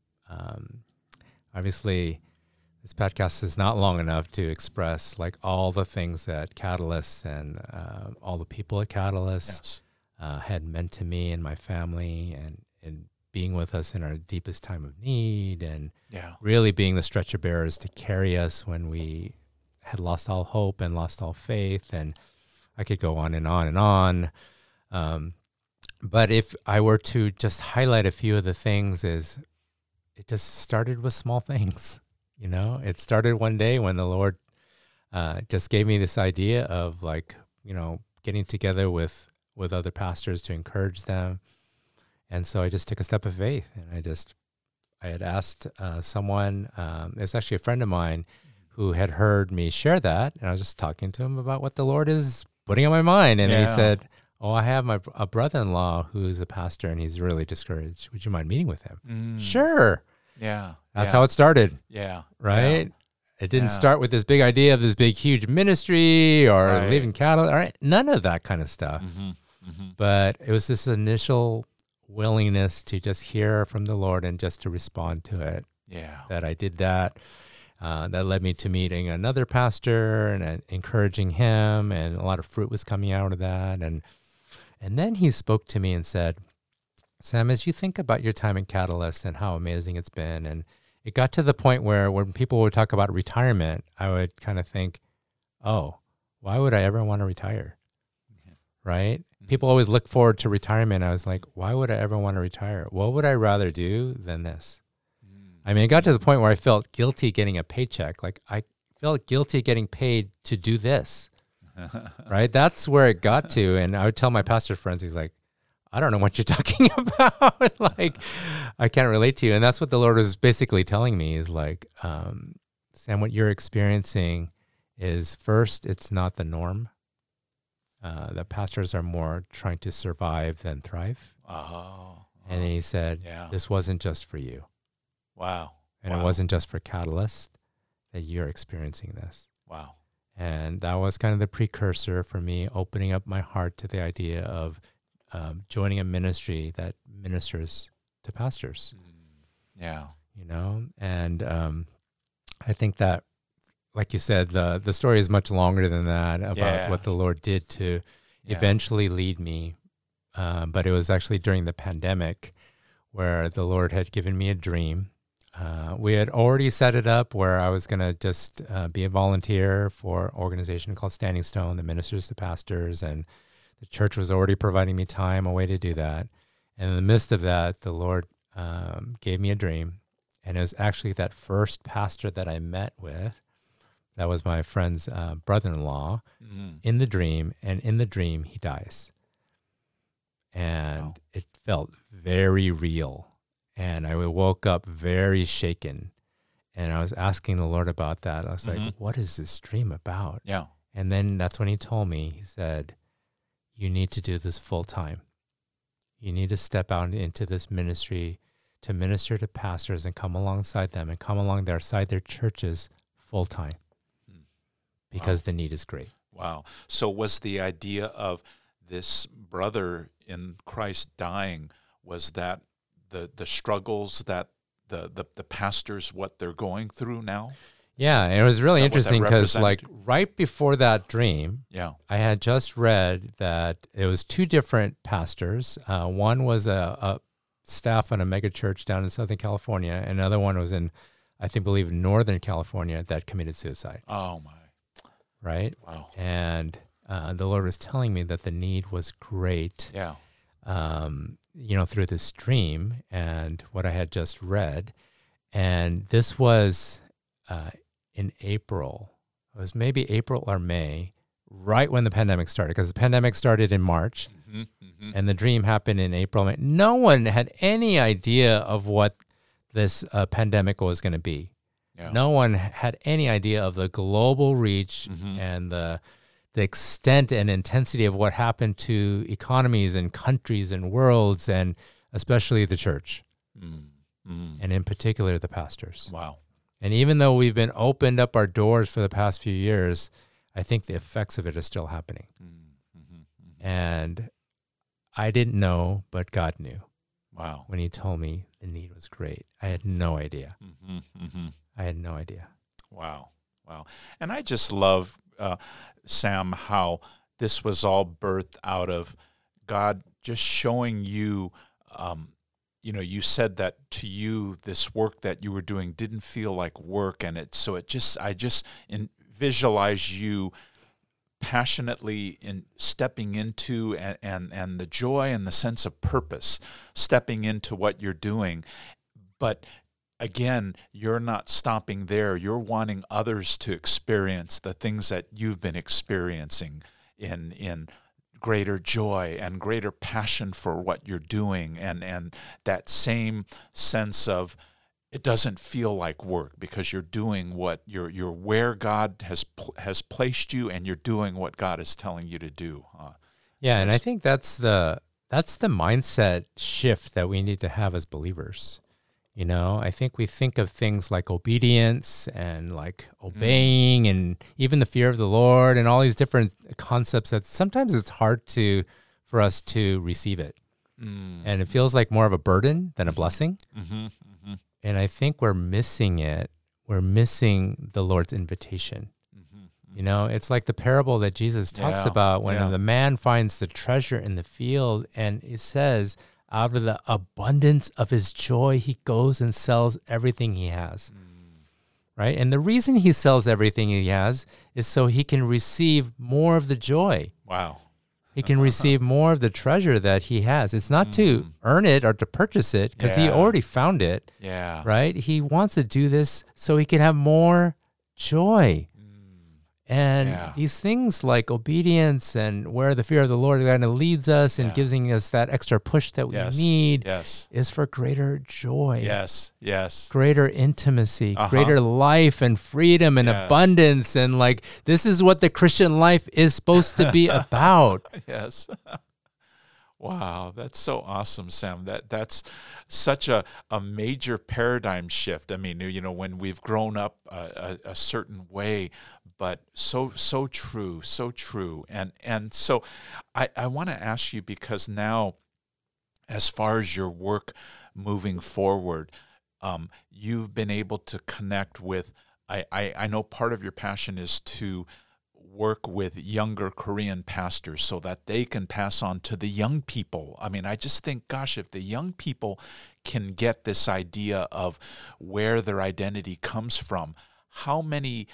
Obviously, this podcast is not long enough to express like all the things that Catalyst and all the people at Catalyst had meant to me and my family, and being with us in our deepest time of need, and really being the stretcher bearers to carry us when we had lost all hope and lost all faith. And I could go on and on and on. But if I were to just highlight a few of the things, is it just started with small things. It started one day when the Lord just gave me this idea of getting together with other pastors to encourage them. And so I just took a step of faith, and I had asked someone, it's actually a friend of mine who had heard me share that. And I was just talking to him about what the Lord is putting on my mind. And he said, I have a brother-in-law who's a pastor and he's really discouraged. Would you mind meeting with him? Sure. Yeah. That's how it started. Yeah. Right? Yeah. It didn't start with this big idea of this big, huge ministry or leaving cattle. All right. None of that kind of stuff. But it was this initial willingness to just hear from the Lord and just to respond to it. Yeah. That I did that. That led me to meeting another pastor and encouraging him. And a lot of fruit was coming out of that. And then he spoke to me and said, Sam, as you think about your time in Catalyst and how amazing it's been, and it got to the point where when people would talk about retirement, I would kind of think, oh, why would I ever want to retire? Right? People always look forward to retirement. I was like, why would I ever want to retire? What would I rather do than this? I mean, it got to the point where I felt guilty getting a paycheck. Like I felt guilty getting paid to do this. Right? That's where it got to. And I would tell my pastor friends, he's like, I don't know what you're talking about. Like, I can't relate to you. And that's what the Lord was basically telling me is like, Sam, what you're experiencing is, first, it's not the norm. That pastors are more trying to survive than thrive. And then he said, this wasn't just for you. Wow. And it wasn't just for Catalyst that you're experiencing this. Wow. And that was kind of the precursor for me opening up my heart to the idea of joining a ministry that ministers to pastors. Yeah. And I think that, like you said, the story is much longer than that about what the Lord did to eventually lead me. But it was actually during the pandemic where the Lord had given me a dream. We had already set it up where I was going to just be a volunteer for an organization called Standing Stone that ministers to pastors, and the church was already providing me time, a way to do that. And in the midst of that, the Lord gave me a dream. And it was actually that first pastor that I met with, that was my friend's brother-in-law, in the dream. And in the dream, he dies. And it felt very real. And I woke up very shaken. And I was asking the Lord about that. I was like, what is this dream about? Yeah. And then that's when he told me, he said, you need to do this full time. You need to step out into this ministry to minister to pastors and come alongside them and come alongside their churches full time because the need is great. Wow. So was the idea of this brother in Christ dying, was that the struggles that the pastors, what they're going through now? Yeah, and it was really interesting because like right before that dream, I had just read that it was two different pastors. One was a staff on a mega church down in Southern California, and another one was in, believe Northern California, that committed suicide. Oh my. Right? Wow. And the Lord was telling me that the need was great. Yeah. Through this dream and what I had just read. And this was in April. It was maybe April or May, right when the pandemic started, because the pandemic started in March, and the dream happened in April. No one had any idea of what this pandemic was going to be. Yeah. No one had any idea of the global reach and the extent and intensity of what happened to economies and countries and worlds, and especially the church, and in particular the pastors. Wow. And even though we've been opened up our doors for the past few years, I think the effects of it are still happening. And I didn't know, but God knew. Wow. When he told me the need was great. I had no idea. I had no idea. Wow. Wow. And I just love, Sam, how this was all birthed out of God just showing you, you said that to you, this work that you were doing didn't feel like work. And I just visualize you passionately in stepping into and the joy and the sense of purpose, stepping into what you're doing. But again, you're not stopping there. You're wanting others to experience the things that you've been experiencing in greater joy and greater passion for what you're doing, and that same sense of it doesn't feel like work because you're doing what you're where God has placed you, and you're doing what God is telling you to do. Yeah, and I think that's the mindset shift that we need to have as believers. I think we think of things like obedience and like obeying and even the fear of the Lord and all these different concepts that sometimes it's hard for us to receive it. And it feels like more of a burden than a blessing. And I think we're missing it. We're missing the Lord's invitation. It's like the parable that Jesus talks about when the man finds the treasure in the field, and it says, out of the abundance of his joy, he goes and sells everything he has. Right? And the reason he sells everything he has is so he can receive more of the joy. Wow. He can receive more of the treasure that he has. It's not to earn it or to purchase it, because he already found it. Yeah. Right? He wants to do this so he can have more joy. And these things like obedience and where the fear of the Lord kind of leads us and giving us that extra push that we need is for greater joy. Yes. Greater intimacy, greater life and freedom and abundance. And like, this is what the Christian life is supposed to be about. Yes. Wow, that's so awesome, Sam. That's such a major paradigm shift. I mean, when we've grown up a certain way, but so true. And so I want to ask you, because now, as far as your work moving forward, you've been able to connect with, I know part of your passion is to work with younger Korean pastors so that they can pass on to the young people. I mean, I just think, gosh, if the young people can get this idea of where their identity comes from, how many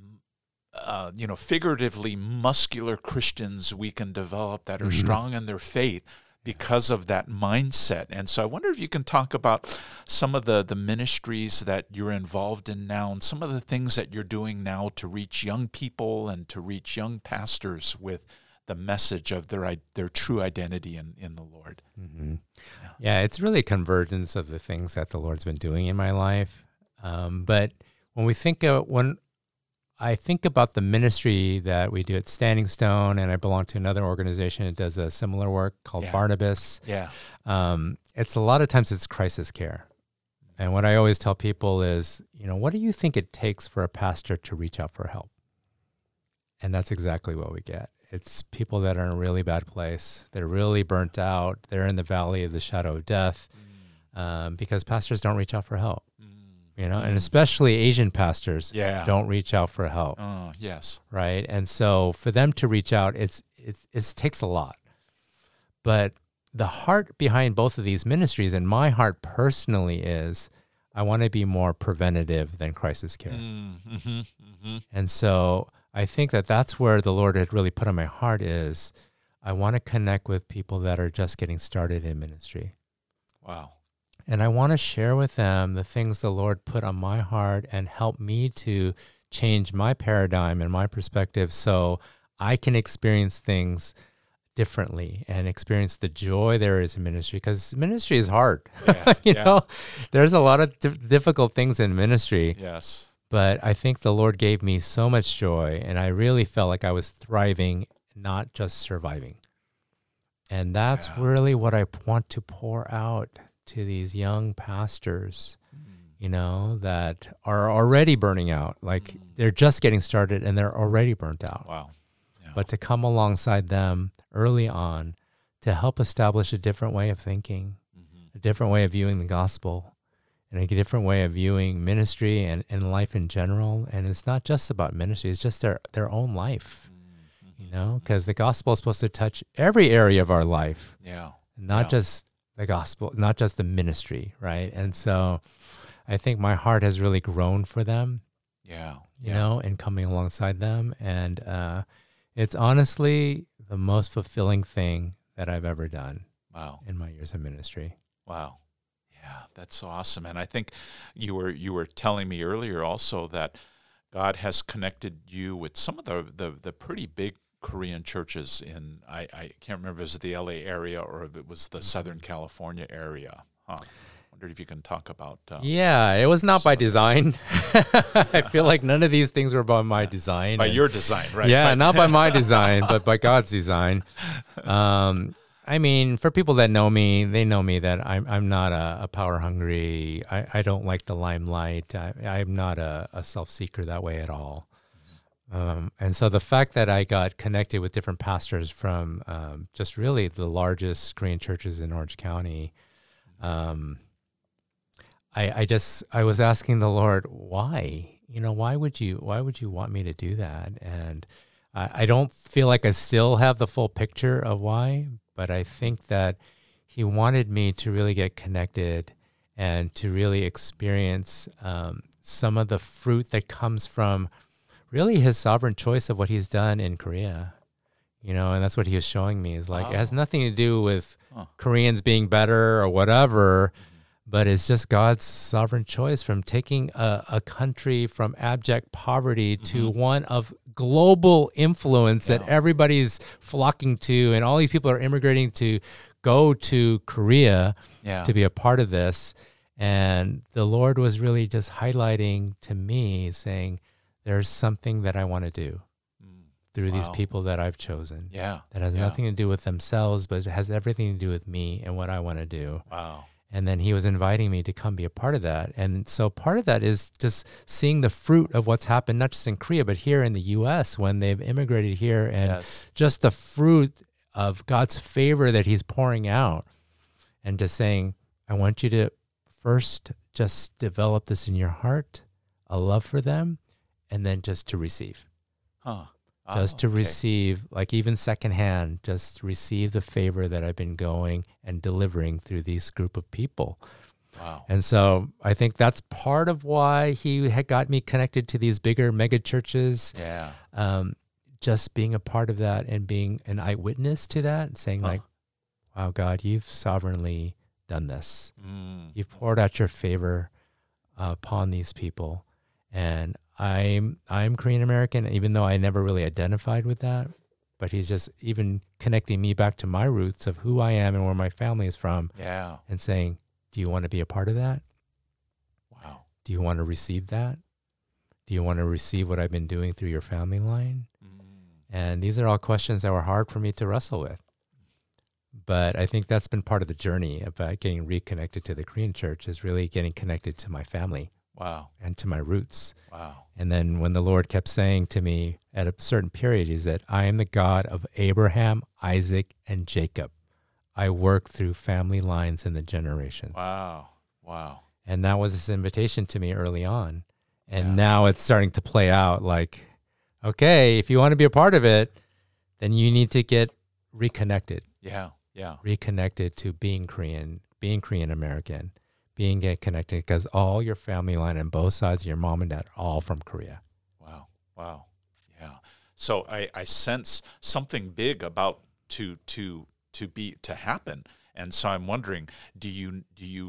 figuratively muscular Christians we can develop that are strong in their faith because of that mindset. And so I wonder if you can talk about some of the ministries that you're involved in now and some of the things that you're doing now to reach young people and to reach young pastors with the message of their true identity in the Lord. Yeah, it's really a convergence of the things that the Lord's been doing in my life. But when we think of, when I think about the ministry that we do at Standing Stone, and I belong to another organization that does a similar work called Barnabas. Yeah. It's a lot of times it's crisis care. And what I always tell people is, what do you think it takes for a pastor to reach out for help? And that's exactly what we get. It's people that are in a really bad place. They're really burnt out. They're in the valley of the shadow of death because pastors don't reach out for help. And especially Asian pastors don't reach out for help. Oh, yes. Right? And so for them to reach out, it takes a lot. But the heart behind both of these ministries, and my heart personally, is I want to be more preventative than crisis care. And so I think that's where the Lord had really put on my heart is I want to connect with people that are just getting started in ministry. Wow. And I want to share with them the things the Lord put on my heart and help me to change my paradigm and my perspective so I can experience things differently and experience the joy there is in ministry, because ministry is hard. There's a lot of difficult things in ministry. Yes. But I think the Lord gave me so much joy, and I really felt like I was thriving, not just surviving. And that's really what I want to pour out to these young pastors, that are already burning out. Like they're just getting started and they're already burnt out. Wow. Yeah. But to come alongside them early on to help establish a different way of thinking, a different way of viewing the gospel, and a different way of viewing ministry and life in general. And it's not just about ministry, it's just their own life, because the gospel is supposed to touch every area of our life. Yeah. Not just the gospel, not just the ministry, right? And so I think my heart has really grown for them, and coming alongside them. And it's honestly the most fulfilling thing that I've ever done in my years of ministry. Wow. Yeah, that's so awesome. And I think you were telling me earlier also that God has connected you with some of the pretty big Korean churches in, I can't remember if it was the LA area or if it was the Southern California area. Wondered if you can talk about... it was not by design. I feel like none of these things were by my design. By your design, right? Yeah, not by my design, but by God's design. I mean, for people that know me, they know me that I'm not a power hungry. I don't like the limelight. I'm not a self-seeker that way at all. And so the fact that I got connected with different pastors from just really the largest Korean churches in Orange County, I was asking the Lord, why? Why would you want me to do that? And I don't feel like I still have the full picture of why, but I think that He wanted me to really get connected and to really experience some of the fruit that comes from really His sovereign choice of what He's done in Korea. And that's what He was showing me is like, it has nothing to do with Koreans being better or whatever, but it's just God's sovereign choice from taking a country from abject poverty to one of global influence that everybody's flocking to, and all these people are immigrating to go to Korea to be a part of this. And the Lord was really just highlighting to me, saying, there's something that I want to do through these people that I've chosen. That has nothing to do with themselves, but it has everything to do with me and what I want to do. Wow. And then He was inviting me to come be a part of that. And so part of that is just seeing the fruit of what's happened, not just in Korea, but here in the U.S. when they've immigrated here, and just the fruit of God's favor that He's pouring out, and just saying, I want you to first just develop this in your heart, a love for them, and then just to receive. Just to receive, like even secondhand, just receive the favor that I've been going and delivering through this group of people. Wow. And so I think that's part of why He had got me connected to these bigger mega churches. Just being a part of that and being an eyewitness to that and saying like, wow, God, You've sovereignly done this. You've poured out Your favor upon these people. And I'm Korean American, even though I never really identified with that. But He's just even connecting me back to my roots of who I am and where my family is from. And saying, do you want to be a part of that? Wow. Do you want to receive that? Do you want to receive what I've been doing through your family line? And these are all questions that were hard for me to wrestle with. But I think that's been part of the journey about getting reconnected to the Korean church, is really getting connected to my family. Wow. And to my roots. Wow. And then when the Lord kept saying to me at a certain period, he said, I am the God of Abraham, Isaac, and Jacob. I work through family lines and the generations. Wow. Wow. And that was his invitation to me early on. And now it's starting to play out like, okay, if you want to be a part of it, then you need to get reconnected. Yeah. Yeah. Reconnected to being Korean American, being connected, because all your family line on both sides of your mom and dad are all from Korea. Wow. Wow. Yeah. So I sense something big about to happen. And so I'm wondering, do you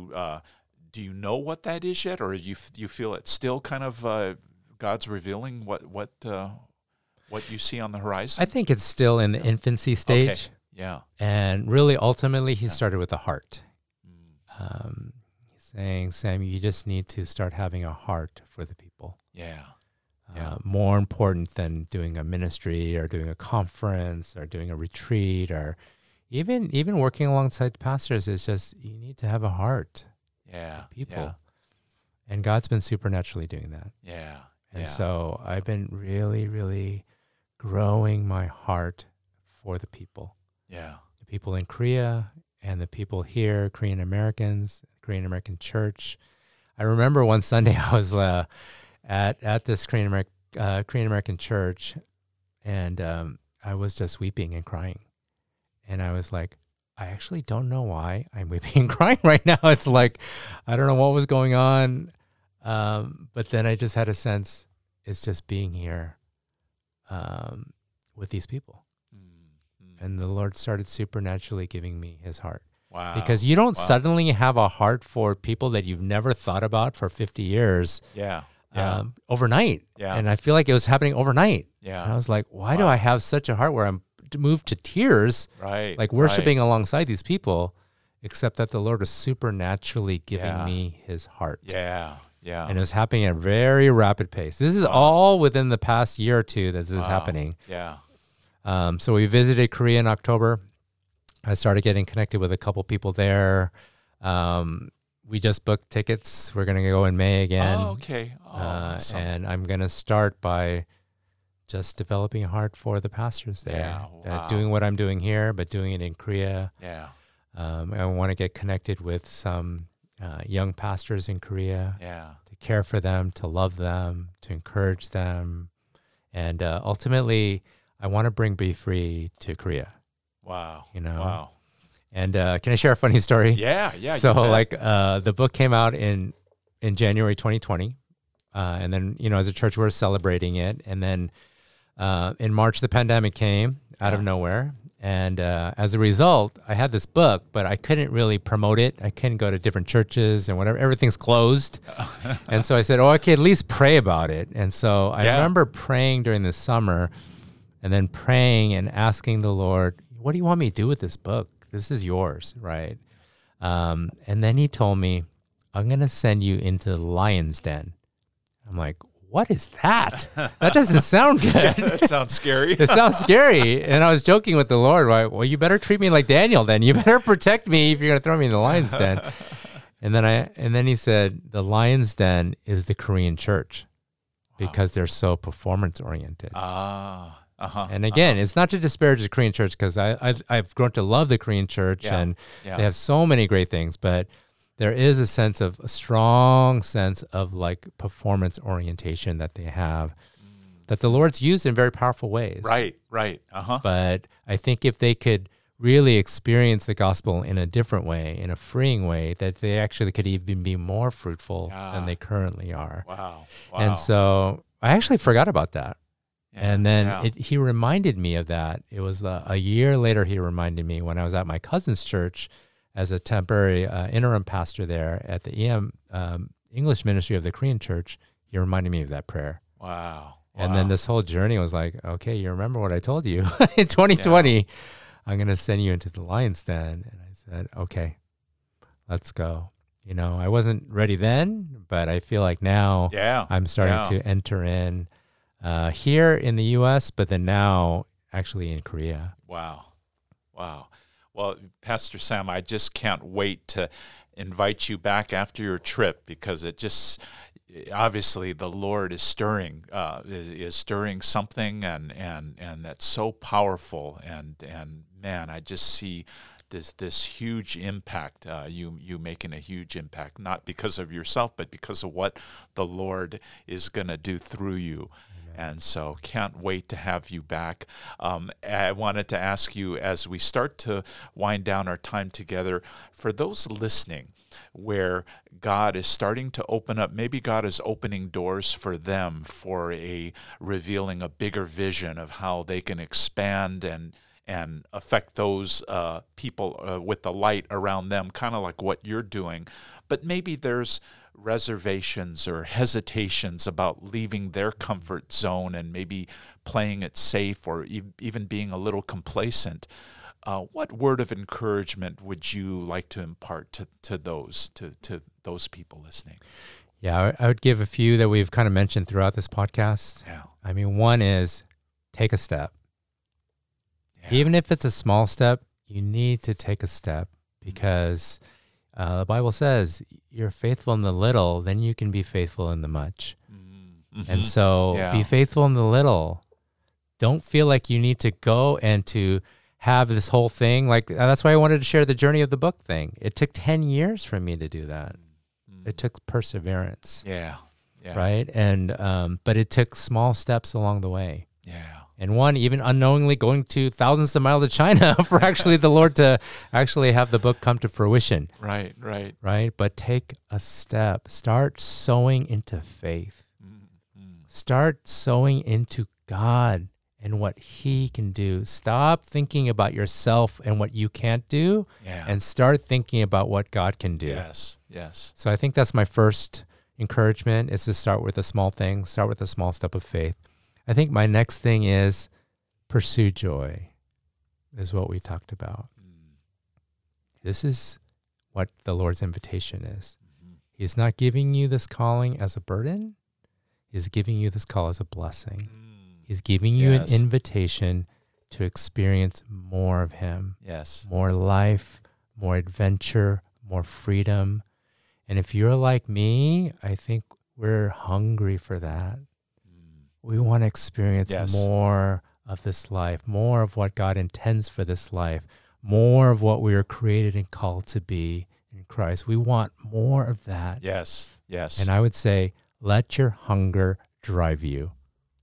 know what that is yet, or you feel it's still kind of God's revealing what you see on the horizon? I think it's still in the infancy stage. Okay. Yeah. And really, ultimately, he started with the heart. He's saying, Sam, you just need to start having a heart for the people. Yeah. More important than doing a ministry or doing a conference or doing a retreat or even working alongside pastors, is just, you need to have a heart. Yeah. People. Yeah. And God's been supernaturally doing that. Yeah. And so I've been really, really growing my heart for the people. Yeah. The people in Korea and the people here, Korean Americans, Korean American church. I remember one Sunday I was at this Korean American church, and I was just weeping and crying. And I was like, I actually don't know why I'm weeping and crying right now. It's like, I don't know what was going on. But then I just had a sense, it's just being here with these people. And the Lord started supernaturally giving me his heart. Wow. Because you don't suddenly have a heart for people that you've never thought about for 50 years. Yeah. Overnight. Yeah. And I feel like it was happening overnight. Yeah. And I was like, why do I have such a heart where I'm moved to tears? Right. Like worshiping alongside these people, except that the Lord was supernaturally giving me his heart. Yeah. Yeah. And it was happening at a very rapid pace. This is all within the past year or two that this is happening. Yeah. So we visited Korea in October. I started getting connected with a couple people there. We just booked tickets. We're going to go in May again. Oh, okay. Awesome. And I'm going to start by just developing a heart for the pastors there. Yeah. Wow. Doing what I'm doing here, but doing it in Korea. Yeah. I want to get connected with some young pastors in Korea. Yeah. To care for them, to love them, to encourage them. And ultimately, I want to bring Be Free to Korea. Wow. Wow. And can I share a funny story? Yeah. So the book came out in January 2020. And then, as a church, we're celebrating it. And then in March, the pandemic came out of nowhere. And as a result, I had this book, but I couldn't really promote it. I couldn't go to different churches and whatever. Everything's closed. And so I said, I could at least pray about it. And so I remember praying during the summer, and then praying and asking the Lord, what do you want me to do with this book? This is yours, right? And then he told me, I'm going to send you into the lion's den. I'm like, what is that? That doesn't sound good. That sounds scary. It sounds scary. And I was joking with the Lord, right? Well, you better treat me like Daniel then. You better protect me if you're going to throw me in the lion's den. And then he said, the lion's den is the Korean church because they're so performance oriented. And again, it's not to disparage the Korean church, because I've grown to love the Korean church and they have so many great things, but there is a strong sense of like performance orientation that they have that the Lord's used in very powerful ways. Right. But I think if they could really experience the gospel in a different way, in a freeing way, that they actually could even be more fruitful than they currently are. Wow. And so I actually forgot about that. And then he reminded me of that. It was a year later he reminded me when I was at my cousin's church as a temporary interim pastor there at the EM English ministry of the Korean church. He reminded me of that prayer. Wow. And then this whole journey was like, okay, you remember what I told you in 2020, I'm going to send you into the lion's den. And I said, okay, let's go. I wasn't ready then, but I feel like now I'm starting to enter in here in the U.S., but then now actually in Korea. Wow. Well, Pastor Sam, I just can't wait to invite you back after your trip, because it just, obviously the Lord is stirring something, and that's so powerful, and man, I just see this huge impact, you making a huge impact, not because of yourself, but because of what the Lord is going to do through you. And so can't wait to have you back. I wanted to ask you, as we start to wind down our time together, for those listening where God is starting to open up, maybe God is opening doors for them for revealing a bigger vision of how they can expand and affect those people with the light around them, kind of like what you're doing. But maybe there's reservations or hesitations about leaving their comfort zone and maybe playing it safe, or even being a little complacent. What word of encouragement would you like to impart to those people listening? Yeah, I would give a few that we've kind of mentioned throughout this podcast. Yeah. I mean, one is take a step. Yeah. Even if it's a small step, you need to take a step, because the Bible says you're faithful in the little, then you can be faithful in the much. Mm-hmm. And so be faithful in the little. Don't feel like you need to go and to have this whole thing. Like, that's why I wanted to share the journey of the book thing. It took 10 years for me to do that. Mm-hmm. It took perseverance. Yeah. Right. And, but it took small steps along the way. Yeah. And one, even unknowingly going to thousands of miles to China for actually the Lord to actually have the book come to fruition. Right. But take a step. Start sowing into faith. Mm-hmm. Start sowing into God and what He can do. Stop thinking about yourself and what you can't do, and start thinking about what God can do. Yes. So I think that's my first encouragement, is to start with a small thing, start with a small step of faith. I think my next thing is pursue joy, is what we talked about. This is what the Lord's invitation is. Mm-hmm. He's not giving you this calling as a burden. He's giving you this call as a blessing. He's giving you an invitation to experience more of Him. Yes. More life, more adventure, more freedom. And if you're like me, I think we're hungry for that. We want to experience more of this life, more of what God intends for this life, more of what we are created and called to be in Christ. We want more of that. Yes. And I would say, let your hunger drive you.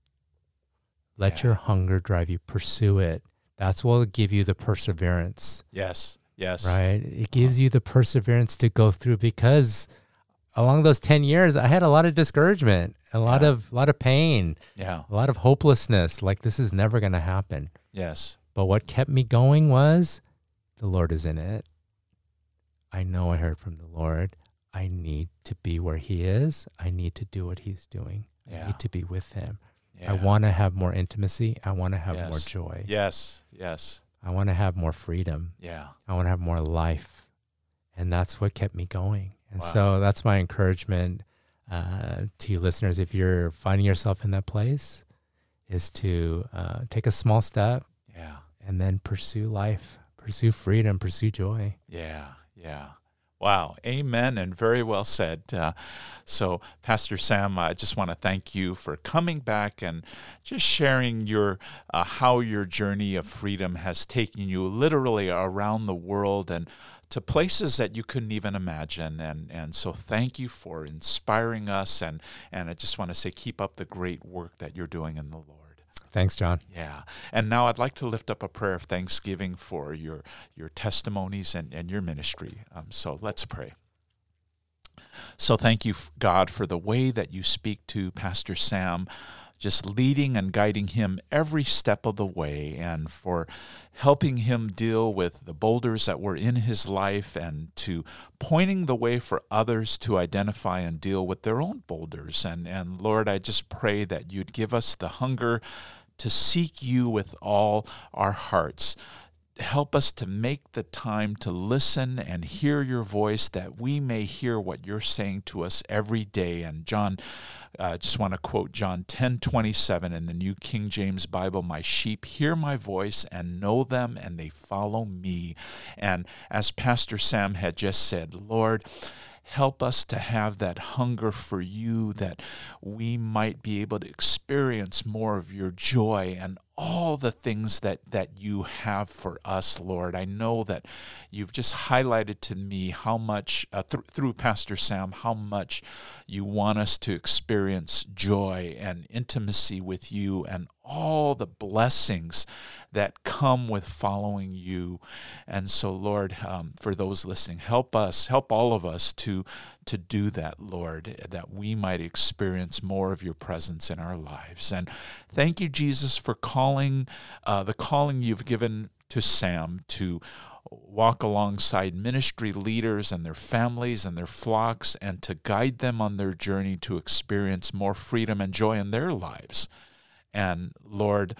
Let your hunger drive you. Pursue it. That's what will give you the perseverance. Yes. Right? It gives you the perseverance to go through, because along those 10 years, I had a lot of discouragement, a lot of pain, a lot of hopelessness. Like, this is never going to happen. Yes. But what kept me going was, the Lord is in it. I know I heard from the Lord. I need to be where He is. I need to do what He's doing. I need to be with Him. I want to have more intimacy. I want to have more joy. Yes. I want to have more freedom. I want to have more life. And that's what kept me going. And so that's my encouragement to you listeners. If you're finding yourself in that place, is to take a small step and then pursue life, pursue freedom, pursue joy. Yeah. Wow. Amen. And very well said. So, Pastor Sam, I just want to thank you for coming back and just sharing your how your journey of freedom has taken you literally around the world and to places that you couldn't even imagine. And so thank you for inspiring us. And I just want to say, keep up the great work that you're doing in the Lord. Thanks, John. Yeah. And now I'd like to lift up a prayer of thanksgiving for your testimonies and your ministry. So let's pray. So thank you, God, for the way that you speak to Pastor Sam, just leading and guiding him every step of the way, and for helping him deal with the boulders that were in his life, and to pointing the way for others to identify and deal with their own boulders. And Lord, I just pray that you'd give us the hunger to seek you with all our hearts. help us to make the time to listen and hear your voice, that we may hear what you're saying to us every day. And John, I just want to quote John 10:27 in the New King James Bible, "My sheep hear my voice and know them, and they follow me." And as Pastor Sam had just said, Lord, help us to have that hunger for you, that we might be able to experience more of your joy and all the things that you have for us, Lord. I know that you've just highlighted to me how much, through Pastor Sam, how much you want us to experience joy and intimacy with you and all the blessings that come with following you. And so, Lord, for those listening, help all of us to do that, Lord, that we might experience more of your presence in our lives. And thank you, Jesus, for the calling you've given to Sam to walk alongside ministry leaders and their families and their flocks, and to guide them on their journey to experience more freedom and joy in their lives. And Lord,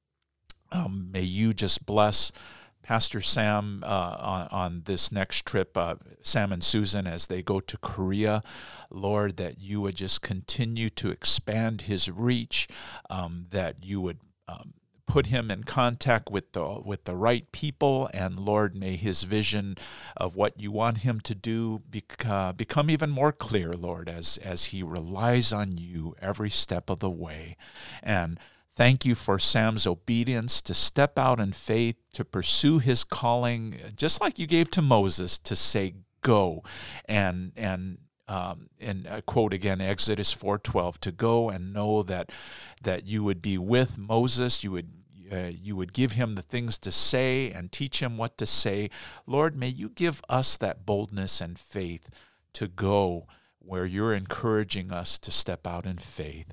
may you just bless Pastor Sam on this next trip, Sam and Susan, as they go to Korea. Lord, that you would just continue to expand his reach, that you would put him in contact with the right people, and Lord, may his vision of what you want him to do become even more clear, Lord, as he relies on you every step of the way. And thank you for Sam's obedience to step out in faith, to pursue his calling, just like you gave to Moses, to say, go. And I quote again, Exodus 4:12, to go and know that you would be with Moses, you would give him the things to say and teach him what to say. Lord, may you give us that boldness and faith to go where you're encouraging us to step out in faith.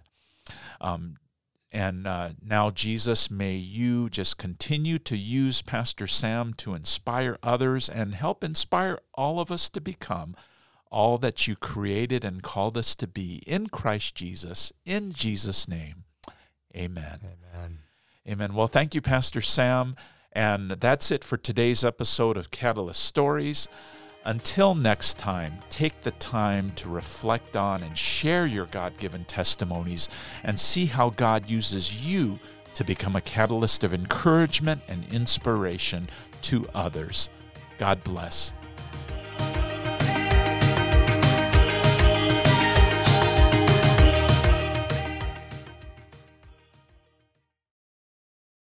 And now, Jesus, may you just continue to use Pastor Sam to inspire others and help inspire all of us to become all that you created and called us to be in Christ Jesus. In Jesus' name, amen. Amen. Amen. Well, thank you, Pastor Sam. And that's it for today's episode of Catalyst Stories. Until next time, take the time to reflect on and share your God-given testimonies and see how God uses you to become a catalyst of encouragement and inspiration to others. God bless.